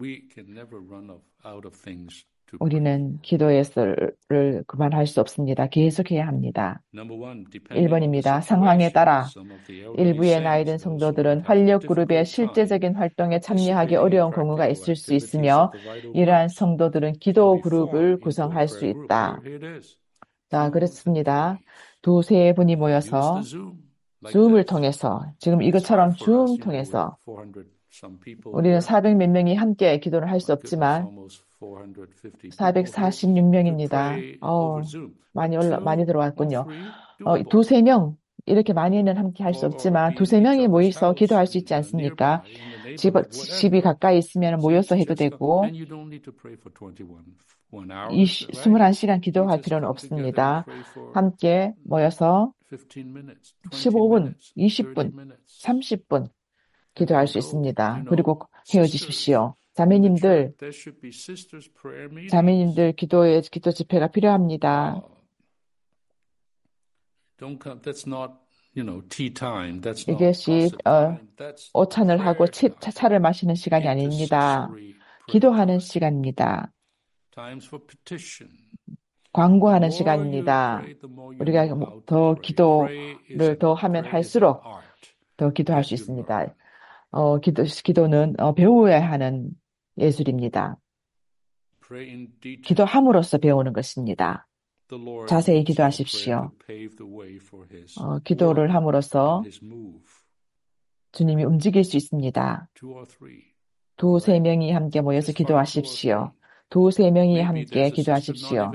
우리는 기도에서를 그만할 수 없습니다. 계속해야 합니다. 일 번입니다. 상황에 따라 일부의 나이든 성도들은 활력 그룹의 실제적인 활동에 참여하기 어려운 경우가 있을 수 있으며 이러한 성도들은 기도 그룹을 구성할 수 있다. 자, 그렇습니다. 두세 분이 모여서 줌을 통해서 지금 이것처럼 줌 통해서 우리는 사백 몇 명이 함께 기도를 할 수 없지만 사백사십육 명입니다. 어, 많이 올라, 많이 들어왔군요. 어, 두세 명, 이렇게 많이는 함께 할 수 없지만 두세 명이 모여서 기도할 수 있지 않습니까? 집, 집이 가까이 있으면 모여서 해도 되고, 이십일 시간 기도할 필요는 없습니다. 함께 모여서 십오 분, 이십 분, 삼십 분 기도할 수 있습니다. 그리고 헤어지십시오. 자매님들, 자매님들 기도에 기도 집회가 필요합니다. 이것이 어, 오찬을 하고 치, 차를 마시는 시간이 아닙니다. 기도하는 시간입니다. 광고하는 시간입니다. 우리가 더 기도를 더 하면 할수록 더 기도할 수 있습니다. 어, 기도, 기도는 어, 배워야 하는 예술입니다. 기도함으로써 배우는 것입니다. 자세히 기도하십시오. 어, 기도를 함으로써 주님이 움직일 수 있습니다. 두세 명이 함께 모여서 기도하십시오. 두세 명이 함께 기도하십시오.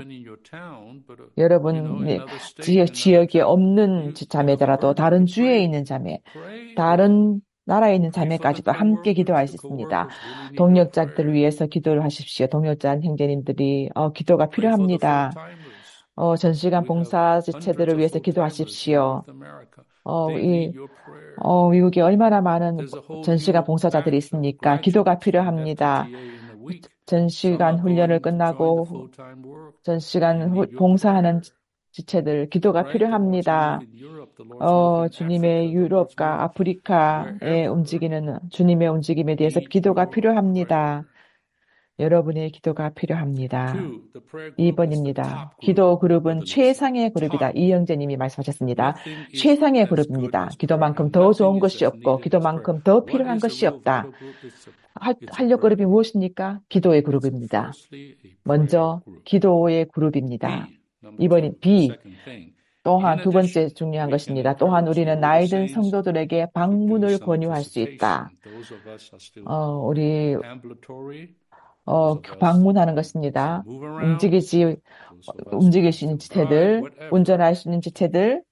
여러분 지역, 지역에 없는 자매더라도 다른 주에 있는 자매, 다른 나라에 있는 자매까지도 함께 기도할 수 있습니다. 동역자들을 위해서 기도를 하십시오. 동역자 형제님들이 어, 기도가 필요합니다. 어, 전시간 봉사 지체들을 위해서 기도하십시오. 어, 이, 어, 미국에 얼마나 많은 전시간 봉사자들이 있습니까? 기도가 필요합니다. 전시간 훈련을 끝나고 전시간 후, 봉사하는 지체들 기도가 필요합니다. 어, 주님의 유럽과 아프리카에 움직이는 주님의 움직임에 대해서 기도가 필요합니다. 여러분의 기도가 필요합니다. 이 번입니다. 기도 그룹은 최상의 그룹이다. 이영재님이 말씀하셨습니다. 최상의 그룹입니다. 기도만큼 더 좋은 것이 없고 기도만큼 더 필요한 것이 없다. 활력 그룹이 무엇입니까? 기도의 그룹입니다. 먼저 기도의 그룹입니다. 이 번이 B. 또한 두 번째 중요한 것입니다. 또한 우리는 나이 든 성도들에게 방문을 권유할 수 있다. 어, 우리 어, 방문하는 것입니다. 움직이지, 움직일 수 있는 지체들, 운전할 수 있는 지체들,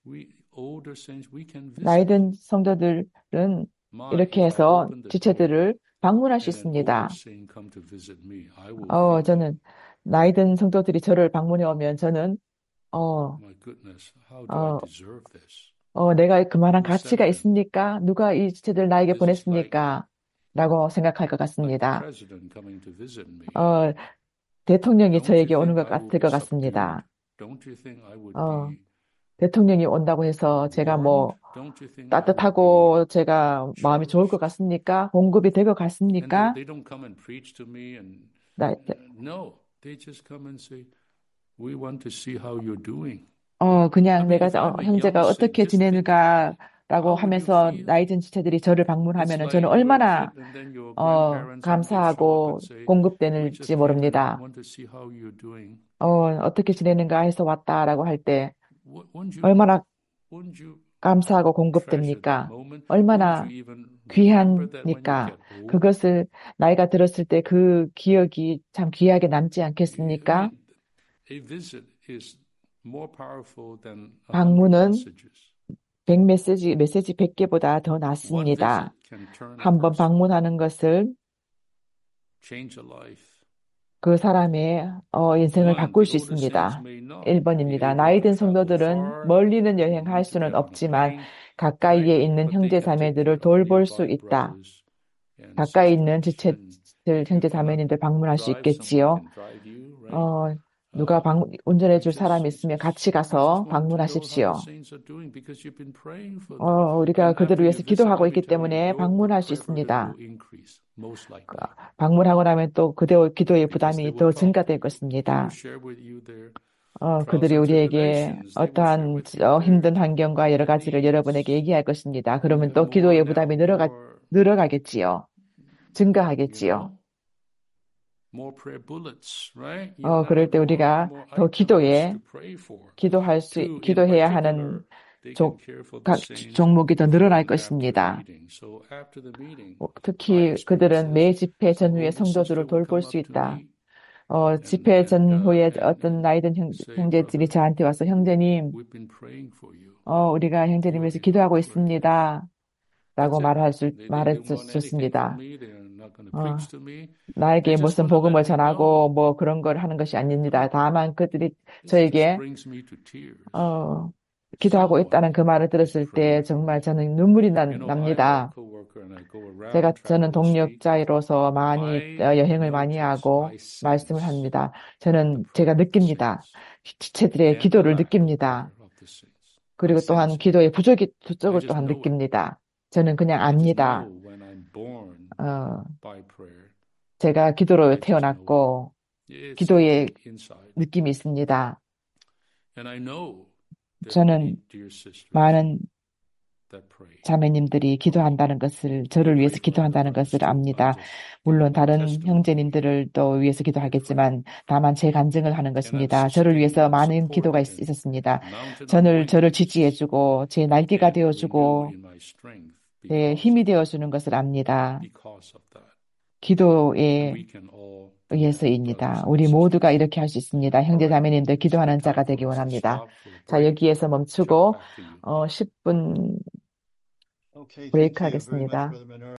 나이 든 성도들은 이렇게 해서 지체들을 방문할 수 있습니다. 어, 저는 나이 든 성도들이 저를 방문해 오면 저는 어, 어, 어, 내가 그만한 가치가 있습니까? 누가 이 지체들 나에게 보냈습니까? 라고 생각할 것 같습니다. 어, 대통령이 저에게 오는 것 같을 것 같습니다. 어, 대통령이 온다고 해서 제가 뭐 따뜻하고 제가 마음이 좋을 것 같습니까? 공급이 될 것 같습니까? 나, 어, 그냥 내가 어, 형제가 어떻게 지내는가라고 하면서 나이 든 지체들이 저를 방문하면은 저는 얼마나 어, 감사하고 공급되는지 모릅니다. 어, 어떻게 지내는가 해서 왔다라고 할 때 얼마나 감사하고 공급됩니까? 얼마나 귀하니까 그것을 나이가 들었을 때 그 기억이 참 귀하게 남지 않겠습니까? 방문은 백 메시지, 메시지 백 개보다 더 낫습니다. 한번 방문하는 것을 그 사람의 어, 인생을 바꿀 수 있습니다. 일 번입니다. 나이 든 성도들은 멀리는 여행할 수는 없지만 가까이에 있는 형제 자매들을 돌볼 수 있다. 가까이 있는 지체들, 형제 자매님들 방문할 수 있겠지요. 어, 누가 방, 운전해 줄 사람이 있으면 같이 가서 방문하십시오. 어, 우리가 그들을 위해서 기도하고 있기 때문에 방문할 수 있습니다. 방문하고 나면 또 그대의 기도의 부담이 더 증가될 것입니다. 어, 그들이 우리에게 어떠한 어, 힘든 환경과 여러 가지를 여러분에게 얘기할 것입니다. 그러면 또 기도의 부담이 늘어가, 늘어가겠지요. 증가하겠지요. 어, 그럴 때 우리가 더 기도에, 기도할 수, 기도해야 하는 종, 각 종목이 더 늘어날 것입니다. 특히 그들은 매 집회 전후에 성도들을 돌볼 수 있다. 어, 집회 전후에 어떤 나이든 형, 형제들이 저한테 와서 형제님, 어, 우리가 형제님 위해서 기도하고 있습니다. 라고 말할 수, 말해 줬습니다. 어, 나에게 무슨 복음을 전하고 뭐 그런 걸 하는 것이 아닙니다. 다만 그들이 저에게, 어, 기도하고 있다는 그 말을 들었을 때 정말 저는 눈물이 나, 납니다. 제가, 저는 동력자로서 많이, 어, 여행을 많이 하고 말씀을 합니다. 저는 제가 느낍니다. 지체들의 기도를 느낍니다. 그리고 또한 기도의 부족이, 부족을 또한 느낍니다. 저는 그냥 압니다. 어, 제가 기도로 태어났고, 기도의 느낌이 있습니다. 저는 많은 자매님들이 기도한다는 것을, 저를 위해서 기도한다는 것을 압니다. 물론 다른 형제님들을 또 위해서 기도하겠지만, 다만 제 간증을 하는 것입니다. 저를 위해서 많은 기도가 있, 있었습니다. 저를, 저를 지지해주고, 제 날개가 되어주고, 제 힘이 되어주는 것을 압니다. 기도에 의해서입니다. 우리 모두가 이렇게 할 수 있습니다. 형제 자매님들 기도하는 자가 되기 원합니다. 자, 여기에서 멈추고 어, 십 분 브레이크 하겠습니다.